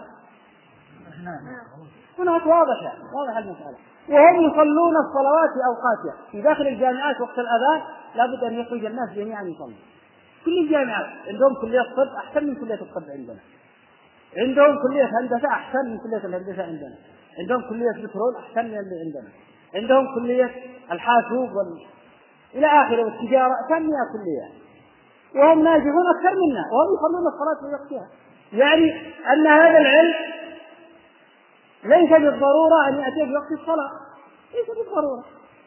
هناك واضحة واضحة المسألة. وهم يصلون الصلوات في أوقاتها. في داخل الجامعات وقت الأذان لابد أن يخرج الناس جميعا يصلون. كل الجامعات عندهم كلية طب أحسن من كلية الطب عندنا، عندهم كلية هندسة أحسن من كلية الهندسة عندنا، عندهم كلية بترول أحسن من اللي عندنا، عندهم كلية الحاسوب وال... إلى آخره والتجارة ثانية كلية، وهم ناجحون أكثر منا وهم يصلون الصلاة في وقتها. يعني أن هذا العلم ليس بالضرورة أن يأتي في وقت الصلاة، ليس بالضرورة.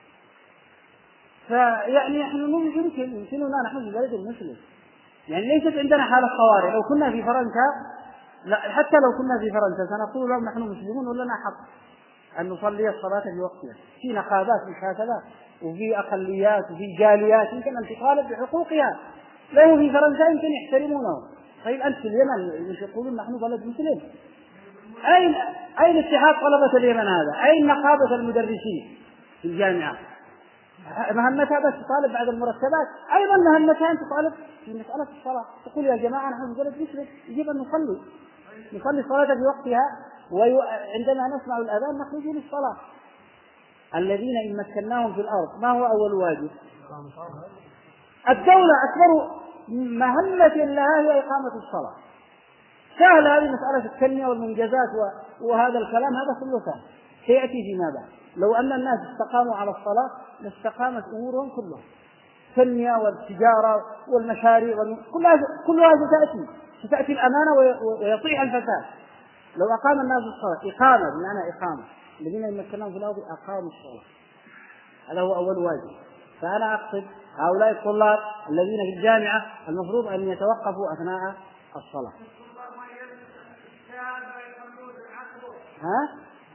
فيعني نحن يمكن يمكننا نحن في بلد المسلم، يعني ليست عندنا حالة طوارئ. لو كنا في فرنسا، لا حتى لو كنا في فرنسا سنقول لهم نحن مسلمون ولنا حق أن نصلي الصلاة في وقتها. في نقابات مشاكلات وفي أقليات وفي جاليات يمكن أن تطالب بحقوقها، لو في فرنسا يمكن يحترمونه. طيب أنت في اليمن مش يقولون نحن بلد مسلم؟ أين أين اتحاد طلبة اليمن هذا؟ أين نقابة المدرسين في الجامعة؟ مهمتها بس تطالب بعد المرتبات، أيضا مهمتها أن تطالب في مسألة الصلاة، تقول يا جماعة نحن في بلد مسلم يجب أن نصلي نصلي الصلاة في وقتها، وعندما نسمع الأذان نخرج للصلاة. الذين إن مكناهم في الأرض ما هو أول واجب؟ الدولة أكبر مهمة لها هي إقامة الصلاة. سهل هذه مسألة التنمية والمنجزات وهذا الكلام هذا كله سهل سيأتي فيما بعد. لو أن الناس استقاموا على الصلاة لاستقامت أمورهم كلها، التنمية والتجارة والمشاريع كلها كلها ستأتي ستأتي الأمانة ويطيح الفساد. لو أقام الناس الصلاة إقامة بمعنى إقامة، الذين يمكنون في الأرض أقاموا الصلاة، هذا هو أول واجب. فأنا أقصد هؤلاء الطلاب الذين في الجامعة المفروض أن يتوقفوا أثناء الصلاة. ها؟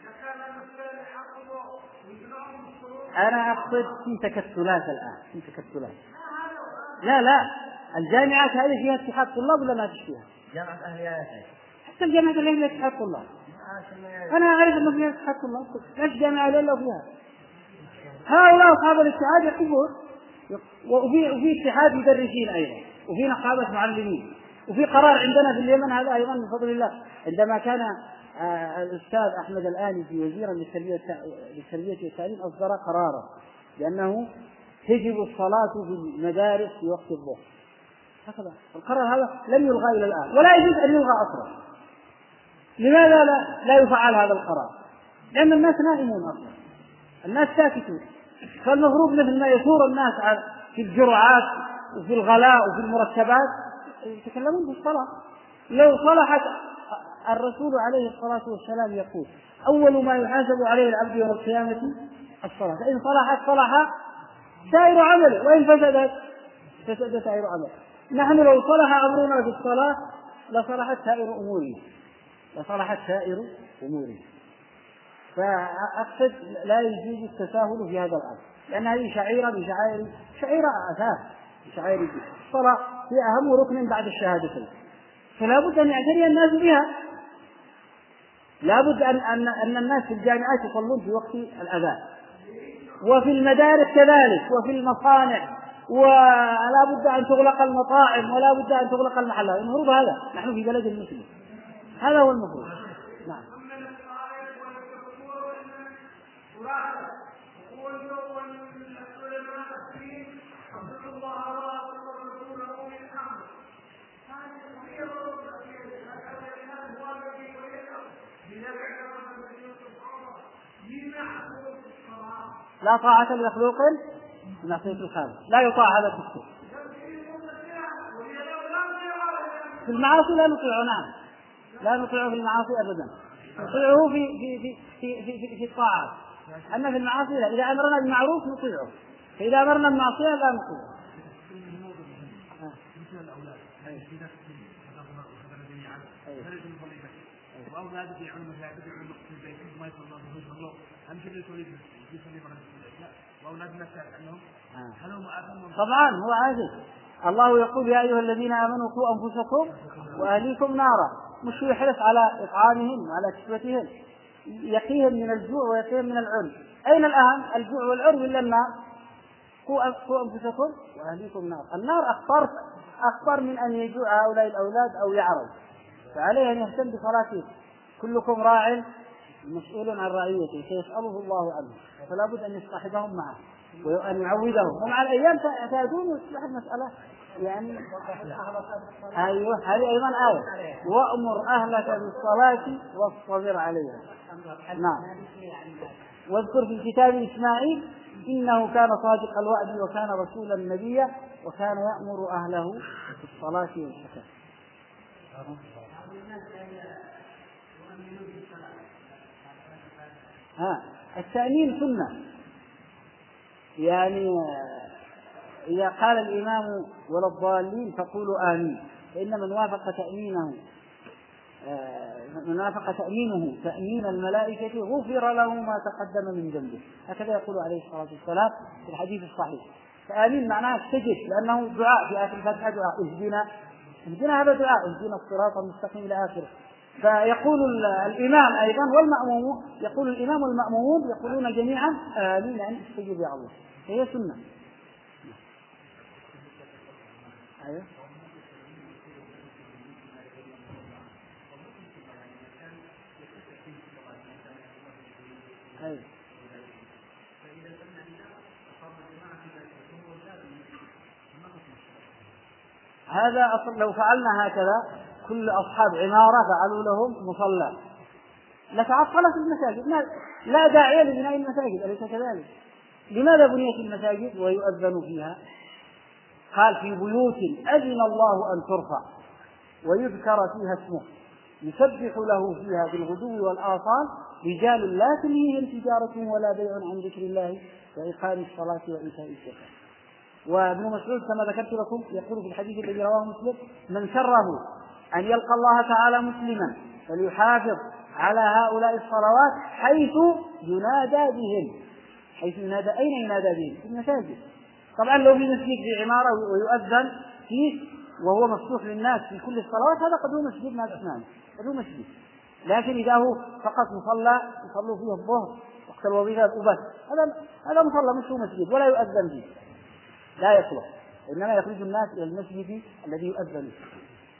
أنا أقصد في تكتلات الآن، في تكتلات. لا لا الجامعات هذه فيها اتحاد طلاب ولا ما فيها؟ جامعة أهلية. حتى الجامعة اللي فيها اتحاد طلاب. أنا أعرف أنه فيها اتحاد طلاب، ليش جامعة إلا فيها؟ هؤلاء أصحاب الاتحاد يقفون، وفي وفي اتحاد مدرسين أيضا، وفي نقابة معلمين، وفي قرار عندنا في اليمن هذا أيضا من فضل الله. عندما كان الأستاذ أحمد الآنسي وزيرا للتربية والتعليم أصدر قرارا بأنه تجب الصلاة في المدارس في وقت الظهر. هكذا القرار هذا لم يلغى إلى الآن، ولا يجوز أن يلغى أصلا. لماذا لا, لا يفعل هذا القرار؟ لأن الناس نائمون أصلا، الناس ساكتون. فالمفروض مثل ما يثور الناس في الجرعات وفي الغلاء وفي المركبات يتكلمون في الصلاة. لو صلحت، الرسول عليه الصلاة والسلام يقول أول ما يحاسب عليه العبد يوم القيامة الصلاة، فإن صلحت صلح سائر عمله، وإن فسدت فسد سائر عمله. نحن لو صلح أمرنا في الصلاة لصلحت سائر أمورنا، لصلحت سائر أمورنا. فأقصد لا يجوز التساهل في هذا الأمر، لأن هذه شعيرة من شعائر شعيرة أساس شعائر الدين. الصلاة هي أهم ركن بعد الشهادتين، فلا بد أن يعتني الناس بها. لا بد أن, أن, أن الناس في الجامعات يصلون في وقت الأذان، وفي المدارس كذلك، وفي المصانع، ولا بد أن تغلق المطاعم، ولا بد أن تغلق المحلات. المفروض هذا، نحن في بلد المسلم، هذا هو المفروض. نعم. لا طاعة لمخلوق في معصية الخالق، لا يطاع هذا الدستور. في المعاصي لا نطيعه، نعم لا نطيعه في المعاصي أبدا، نطيعه في في في في في, في, في الطاعات. أما في المعاصي لا، إذا أمرنا بالمعروف نطيعه، فإذا أمرنا بالمعصية لا نطيعه. وأولاد يعلمون مساجد يعلمون في البيت ما يصلون ما يصلون أمشي للتوليد يصلي مرة لا وأولادنا كأنهم هل هم آثمون؟ طبعا هو عاجز. الله يقول يا أيها الذين آمنوا قوا أنفسكم وأهليكم نارا، مش يحرص على إطعامهم وعلى كسوتهم، يقيهم من الجوع ويقيهم من العري. أين الأهم الجوع والعري ولا النار؟ قوا أنفسكم وأهليكم نار. النار أخطر أخطر من أن يجوع هؤلاء الأولاد أو يعرض، فعليه أن يهتم بصلاته. كلكم راع مسؤول عن رعيته سيسأله الله عنه، فلا بد أن يصطحبهم معه وأن يعودهم، ومع الأيام تعتادون وتصبح المسألة يعني. أيوة هذه أيضا آية وأمر أهلك بالصلاة واصطبر عليها. نعم. واذكر في الكتاب إسماعيل إنه كان صادق الوعد وكان رسولا نبيا وكان يأمر أهله بالصلاة والزكاة. ها التأمين سنة، يعني إذا قال الإمام ولا الضالين فقولوا آمين، فإن من وافق تأمينه من وافق تأمينه تأمين الملائكة غفر له ما تقدم من ذنبه، هكذا يقول عليه الصلاة والسلام في الحديث الصحيح. فآمين معناه استجب، لأنه دعاء في آخر الفاتحة دعاء اهدنا اهدنا، هذا دعاء اهدنا الصراط المستقيم إلى آخره. فيقول الإمام أيضا والمأموم، يقول الإمام والمأمومون يقولون جميعا آمين يعني استجب يا الله، هي سنة. أيوه. أيوه. هذا أصل لو فعلنا هكذا كل أصحاب عمارة فعلوا لهم مصلى لتعطلت المساجد، لا داعي لبناء المساجد، أليس كذلك؟ لماذا بنيت المساجد ويؤذن فيها؟ قال في بيوت أذن الله أن ترفع ويذكر فيها اسمه يسبح له فيها بالغدو والآصال رجال لا تلهيهم تجارة ولا بيع عن ذكر الله وإقام الصلاة وإيتاء الزكاة. وابن مسعود كما ذكرت لكم يقول في الحديث الذي رواه مسلم: من سره أن يلقى الله تعالى مسلما فليحافظ على هؤلاء الصلوات حيث ينادى بهم. حيث ينادى، أين ينادى بهم؟ في المساجد. طبعا لو في مسجد في عمارة ويؤذن فيه وهو مفتوح للناس في كل الصلوات هذا قد هو مسجد ما اسمه قد هو مسجد. لكن إذا هو فقط مصلى يصلوا فيه الظهر وقت الوظيفة وبس، هذا هذا مصلى مش هو مسجد ولا يؤذن فيه، لا يصلح، إنما يخرج الناس إلى المسجد الذي يؤذن فيه.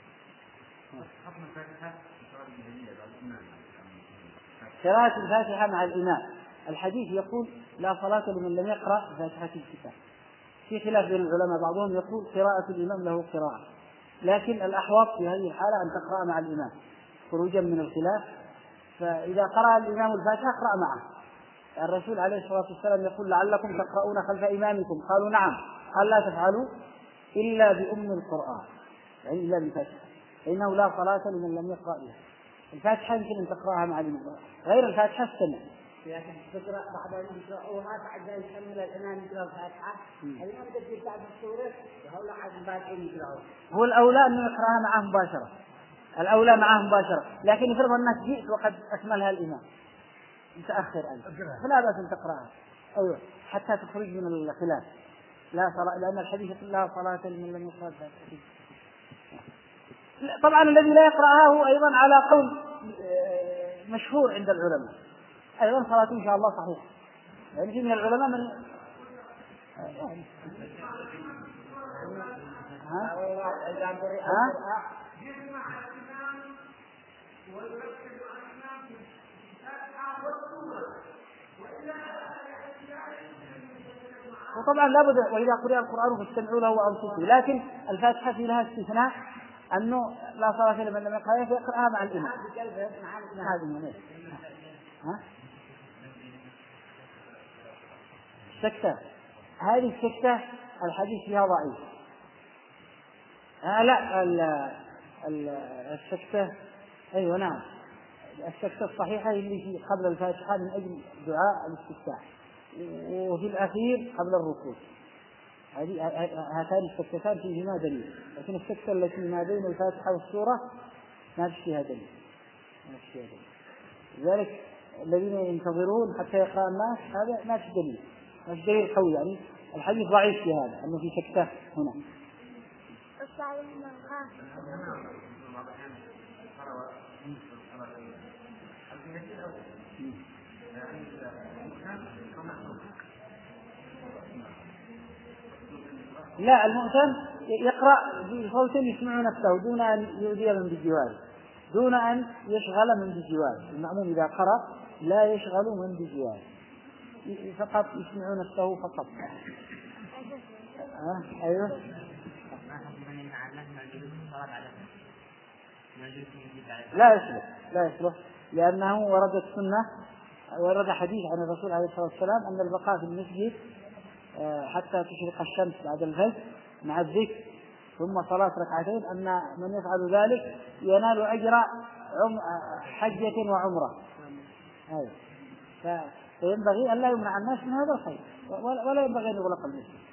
قراءة الفاتحة مع الإمام، الحديث يقول: لا صلاة لمن لم يقرأ فاتحة الكتاب. في خلاف بين العلماء، بعضهم يقول قراءة الإمام له قراءة، لكن الأحوط في هذه الحالة أن تقرأ مع الإمام خروجا من الخلاف. فإذا قرأ الإمام الفاتحة اقرأ معه. الرسول عليه الصلاة والسلام يقول: لعلكم تقرؤون خلف إمامكم، قالوا: نعم. قال: لا تفعلوا إلا بأم القرآن، يعني إلا بالفاتحة، فإنه لا صلاة لمن لم يقرأ بها. الفاتحة يمكن أن تقرأها مع الإمام، غير الفاتحة السنة. لكن تقرأ بعد أن يقرأ وما بعد أن يكمل الإمام يقرأ الفاتحة، الإمام قد يبدأ بالسورة وهو عاد بعد أن يقرأ. هو الأولى أنه يقرأها معه مباشرة، الأولى معه مباشرة، لكن يفرض أنك جئت وقد أكملها الإمام متأخر أنت فلا بأس أن تقرأها، أيوة، حتى تخرج من الخلاف. لا صلاة، لأن الحديث يقول: لا صلاة لمن لم يقرأ الفاتحة. طبعا الذي لا يقرأها هو أيضا على قول مشهور عند العلماء، أيضا صلاته إن شاء الله صحيح، يعني في من العلماء من ها؟ ها؟ وطبعا لابد وإذا قرأ القرآن فاستمعوا له وأنصتوا، لكن الفاتحة في لها استثناء أنه لا صلاة لمن لم يقرأ فيقرأها مع الإمام. ها؟ السكتة هذه السكتة الحديث فيها ضعيف. آه لا ال ال السكتة أيوة نعم، السكتة الصحيحة اللي في قبل الفاتحة من أجل دعاء الاستفتاح، وفي الأخير قبل الركوع. هذه هاتان السكتتان فيهما دليل، لكن السكتة التي ما بين الفاتحة والسورة ما فيها دليل. ما فيها دليل. لذلك الذين ينتظرون حتى يقرأ الناس هذا ما في دليل، ما في دليل قوي، يعني الحديث ضعيف في هذا أنه في سكتة هنا. لا، المؤتم يقرأ بصوت يسمع نفسه دون أن يؤذي من بجواره، دون أن يشغل من بجواره. المأموم إذا قرأ لا يشغل من بجواره، فقط يسمع نفسه فقط. أه؟ أيوه. لا يصلح، لا يصلح، لأنه ورد السنة، ورد حديث عن الرسول عليه الصلاة والسلام أن البقاء في المسجد حتى تشرق الشمس بعد الفجر مع الذكر ثم صلاة ركعتين، أن من يفعل ذلك ينال أجر حجة وعمرة. أيوه. فينبغي أن لا يمنع الناس من هذا الخير، ولا ينبغي أن يغلق المسجد.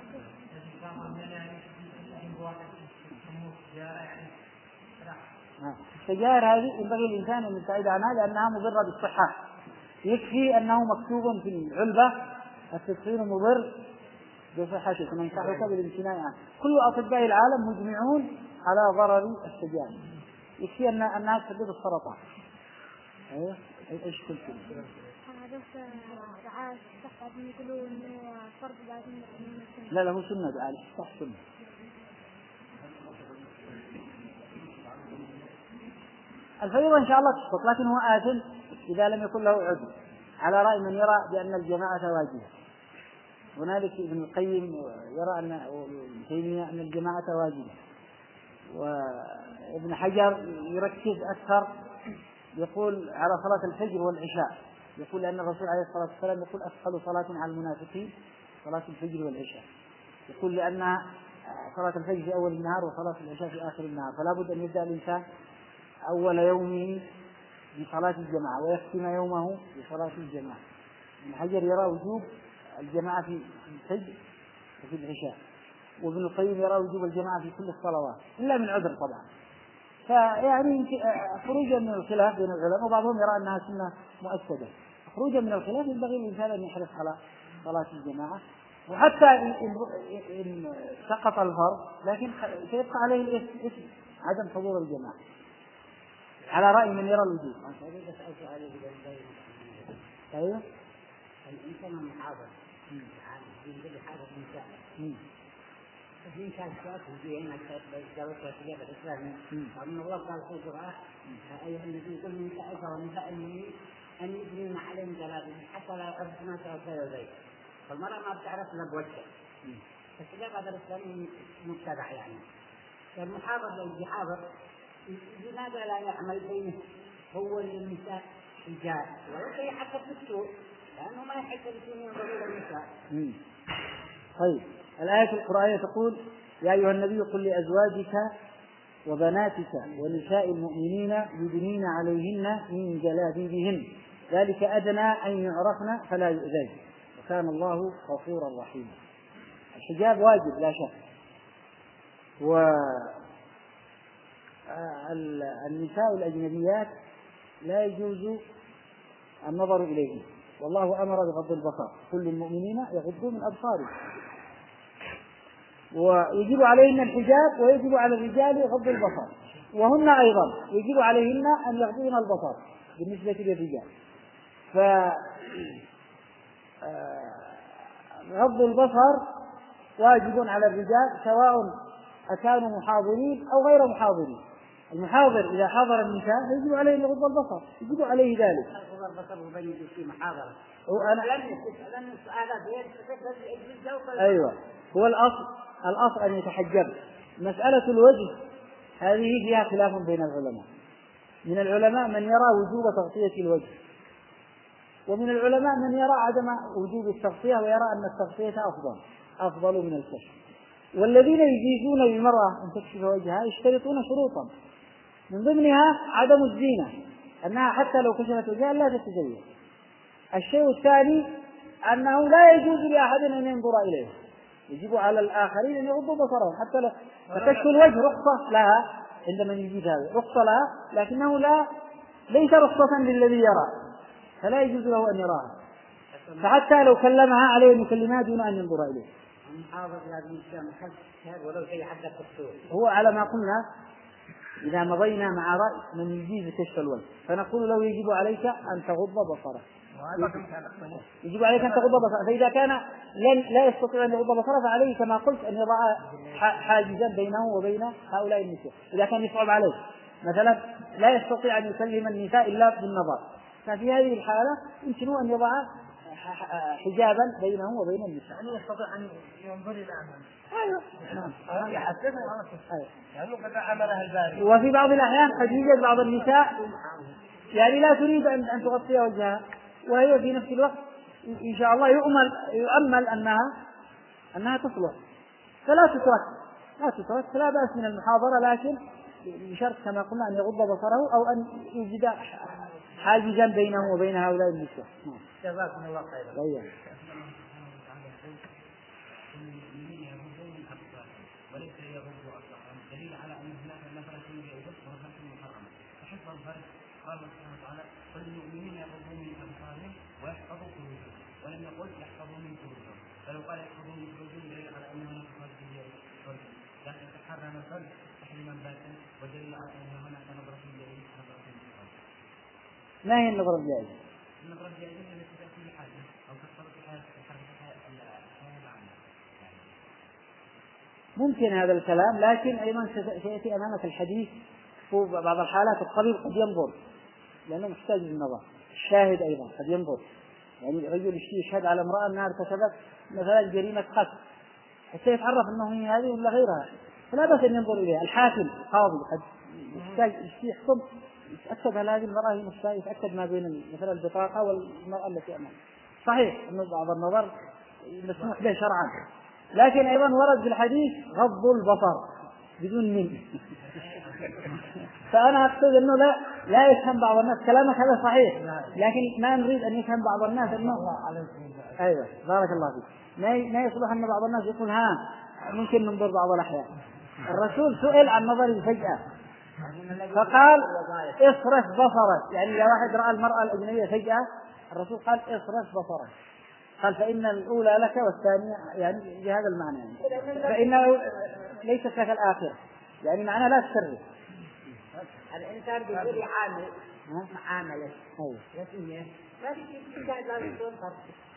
السجائر هذه ينبغي الإنسان أن يبتعد عنها لأنها مضرة بالصحة. يكفي أنه مكتوب في العلبة: التدخين مضر بصحتك ننصحك بالامتناع عنه. كل أطباء العالم مجمعون على ضرر السجائر، يكفي أن أنها تسبب السرطان. أيوه. إيش كل كلمة؟ لا له سنة دعاء الاستفتاح سنة. الفريضة إن شاء الله تسقط، لكن هو آثم إذا لم يكن له عذر، على رأي من يرى بأن الجماعة واجبة. هنالك ابن القيم يرى أن تيمية أن الجماعة واجبة، وابن حجر يركز أكثر، يقول على صلاة الفجر والعشاء، يقول أن الرسول عليه الصلاة والسلام يقول: أثقل صلاة على المنافقين صلاة الفجر والعشاء. يقول لأن صلاة الفجر في أول النهار وصلاة العشاء في آخر النهار، فلا بد أن يبدأ الإنسان أول يومه بصلاة الجماعة ويختم يومه بصلاة الجماعة. ابن حجر يرى وجوب الجماعة في الفجر وفي العشاء، وابن القيم يرى وجوب الجماعة في كل الصلوات إلا من عذر طبعا. فيعني خروجا من الخلاف بين العلماء، وبعضهم يرى أنها سنة مؤكدة. خروجا من الخلاف ينبغي الإنسان أن يحرص على صلاة الجماعة، وحتى إن سقط الفرض لكن سيبقى عليه الإثم عدم حضور الجماعة على رأي من يرى الوجوب. أيوه الإنسان محاضر ينزل حاضر النساء ففي كان سؤال في هنا جواب الشباب الإسلامي ومن الله قال في القرآن أيها الذين كل من نساء ونساء المؤمنين أن يدلين عليهم جلابيب حتى لا يعرف ما توفى يديه، فالمرأة ما بتعرف إلا بوجهه. فالشباب هذا الإسلامي مبتدع يعني. فالمحاضر لو يجي حاضر لماذا لا يعمل بينه هو للنساء حجاب ولو شيء حتى في السوق لأنه ما يحب يكون ينظر النساء. طيب الآية القرآنية تقول يا أيها النبي قل لأزواجك وبناتك ونساء المؤمنين يدنين عليهن من جلابيبهن ذلك أدنى أن يعرفن فلا يؤذين وكان الله غفورا رحيما. الحجاب واجب لا شك، والنساء الأجنبيات لا يجوز النظر إليهن، والله أمر بغض البصر كل المؤمنين يغضوا من أبصارهم، ويجب عليهن الحجاب ويجب على الرجال غض البصر، وهن أيضا يجب عليهن أن يغضين البصر بالنسبة للرجال. فغض البصر واجب على الرجال سواء أكانوا محاضرين أو غير محاضرين. المحاضر إذا حضر النساء يجب عليه أن يغض البصر، يجب عليه ذلك. غض البصر وبين في محاضرة. وأنا لأن السؤالات أيوة هو الأصل الأصل أن يتحجب. مسألة الوجه هذه فيها خلاف بين العلماء، من العلماء من يرى وجوب تغطية الوجه، ومن العلماء من يرى عدم وجوب التغطية ويرى أن التغطية أفضل أفضل من الكشف. والذين يجيزون للمرأة أن تكشف وجهها يشترطون شروطا من ضمنها عدم الزينة، أنها حتى لو كشفت وجهها لا تتزين. الشيء الثاني أنه لا يجوز لأحد أن ينظر إليه، يجب على الآخرين أن يغضوا بصرهم حتى لو فكشف الوجه رخصة لها عندما يجيز هذا رخصة لها، لكنه لا ليس رخصة للذي يرى، فلا يجوز له أن يراها، فحتى لو كلمها عليه أن يكلمها دون أن ينظر إليه. ولو شيء حتى الدكتور هو على ما قلنا إذا مضينا مع رأي من يجيز كشف الوجه فنقول له يجب عليك أن تغض بصرك، يجب عليك أن تغض بصرك. فإذا كان لا يستطيع أن يغض بصره فعليه كما قلت أن يضع حاجزا بينه وبين هؤلاء النساء. إذا كان يصعب عليه مثلا لا يستطيع أن يكلم النساء إلا بالنظر، ففي هذه الحالة يمكن أن يضع حجابا بينه وبين النساء. يعني يستطيع أن ينظر إلى أمامه. أيوة. نعم. يحسبه لأنه قد عملها الباري. وفي بعض الأحيان قد يوجد بعض النساء يعني لا تريد أن أن تغطي وجهها، وهي في نفس الوقت إن شاء الله يؤمل يؤمل أنها أنها تصلح، فلا تترك لا تترك فلا بأس من المحاضرة، لكن بشرط كما قلنا أن يغض بصره أو أن يوجد حاجزا بينه وبين هؤلاء النساء. جزاكم الله خيرا. طيب. وليس يغض أصلا دليل على أن هناك نفرة يغض ونفرة محرمة. فحفظ الفرق قال الله سبحانه وتعالى قل للمؤمنين يغضوا من أبصارهم ويحفظوا فروجهم، ولم يقل يحفظوا من فروجهم، فلو قال يحفظوا من فروجهم دليل على أن هناك فرق فرق لكن تحرم الفرق تحريما باتا ودليل على أن هناك نظرة جائزة نظرة محرمة. ما هي النظرة الجائزة؟ النظرة الجائزة التي تأتي بحاجة أو تختلط بحاجة الحياة العامة. ممكن هذا الكلام، لكن أيضا سيأتي أمامك الحديث في بعض الحالات الطبيب قد ينظر لأنه محتاج للنظر، الشاهد أيضا قد ينظر، يعني رجل يشهد على امرأة أنها ارتكبت مثلا جريمة قتل حتى يتعرف أنه هي هذه ولا غيرها، فلا بأس أن ينظر إليها. الحاكم قاضي قد يحتاج يحكم يتأكد هل هذه المرأة هي نفسها، يتأكد ما بين مثلا البطاقة والمرأة التي أمامه. صحيح أن بعض النظر مسموح به شرعا، لكن أيضا ورد في الحديث غض البصر بدون من فأنا أقصد أنه لا لا يفهم بعض الناس كلامك هذا صحيح، لكن ما نريد أن يفهم بعض الناس أنه أيوة بارك الله فيك ما ما يصلح أن بعض الناس يقول ها ممكن ننظر بعض الأحيان. الرسول سئل عن نظر فجأة فقال اصرف بصرك، يعني إذا واحد رأى المرأة الأجنبية فجأة الرسول قال اصرف بصرك، قال فإن الأولى لك والثانية يعني بهذا المعنى يعني. فإنه ليست لك الآخرة، يعني معناه لا تسرف. الإنسان بيقول يعامل معاملة لكن ما في قاعد لازم تنصر.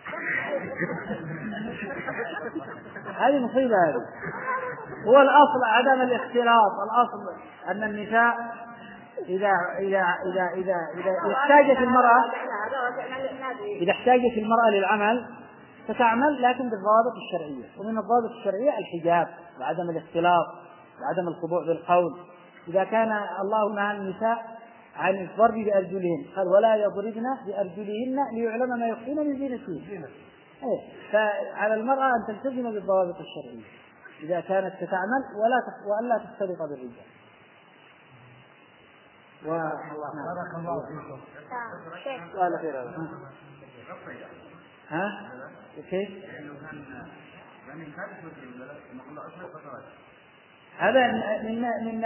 هذه مصيبة هذه. هو الأصل عدم الاختلاط، الأصل أن النساء إذا إذا إذا إذا إذا احتاجت المرأة إذا احتاجت المرأة للعمل فتعمل لكن بالضوابط الشرعية، ومن الضوابط الشرعية الحجاب وعدم الاختلاط وعدم الخضوع بالقول. إذا كان الله نهى النساء عن الضرب بأرجلهن قال ولا يضربن بأرجلهن ليعلم ما يخفين من زينتهن. فعلى المرأة أن تلتزم بالضوابط الشرعية إذا كانت تتعمل ولا وألا تختلط بالرجال. بارك الله فيكم. سؤال أخير هذا. ها؟ كيف؟ هذا من من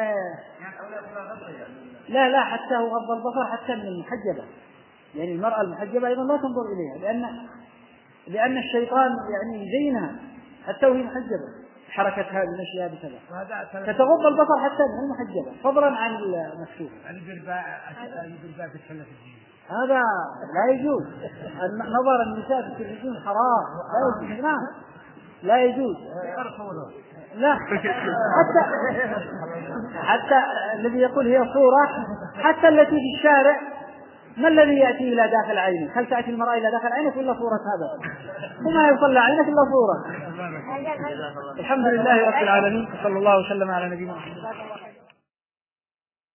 لا لا حتى هو غض البصر حتى من المحجبة، يعني المرأة المحجبة أيضا لا تنظر إليها لأن لأن الشيطان يعني يزينها حتى وهي محجبة، حركتها بمشيها بكذا فتغض البصر حتى من المحجبة فضلا عن المكشوف. البرباء البرباء في الحلة الدين هذا لا يجوز. نظر النساء في التلفزيون حرام لا يجوز. نعم لا يجوز. لا حتى حتى الذي يقول هي صورة حتى التي في الشارع ما الذي يأتي إلى داخل عينك؟ هل تأتي المرأة إلى داخل عينك إلا صورة هذا؟ وما يصلى عينك إلا صورة. الحمد لله رب العالمين، صلى الله وسلم على نبينا محمد.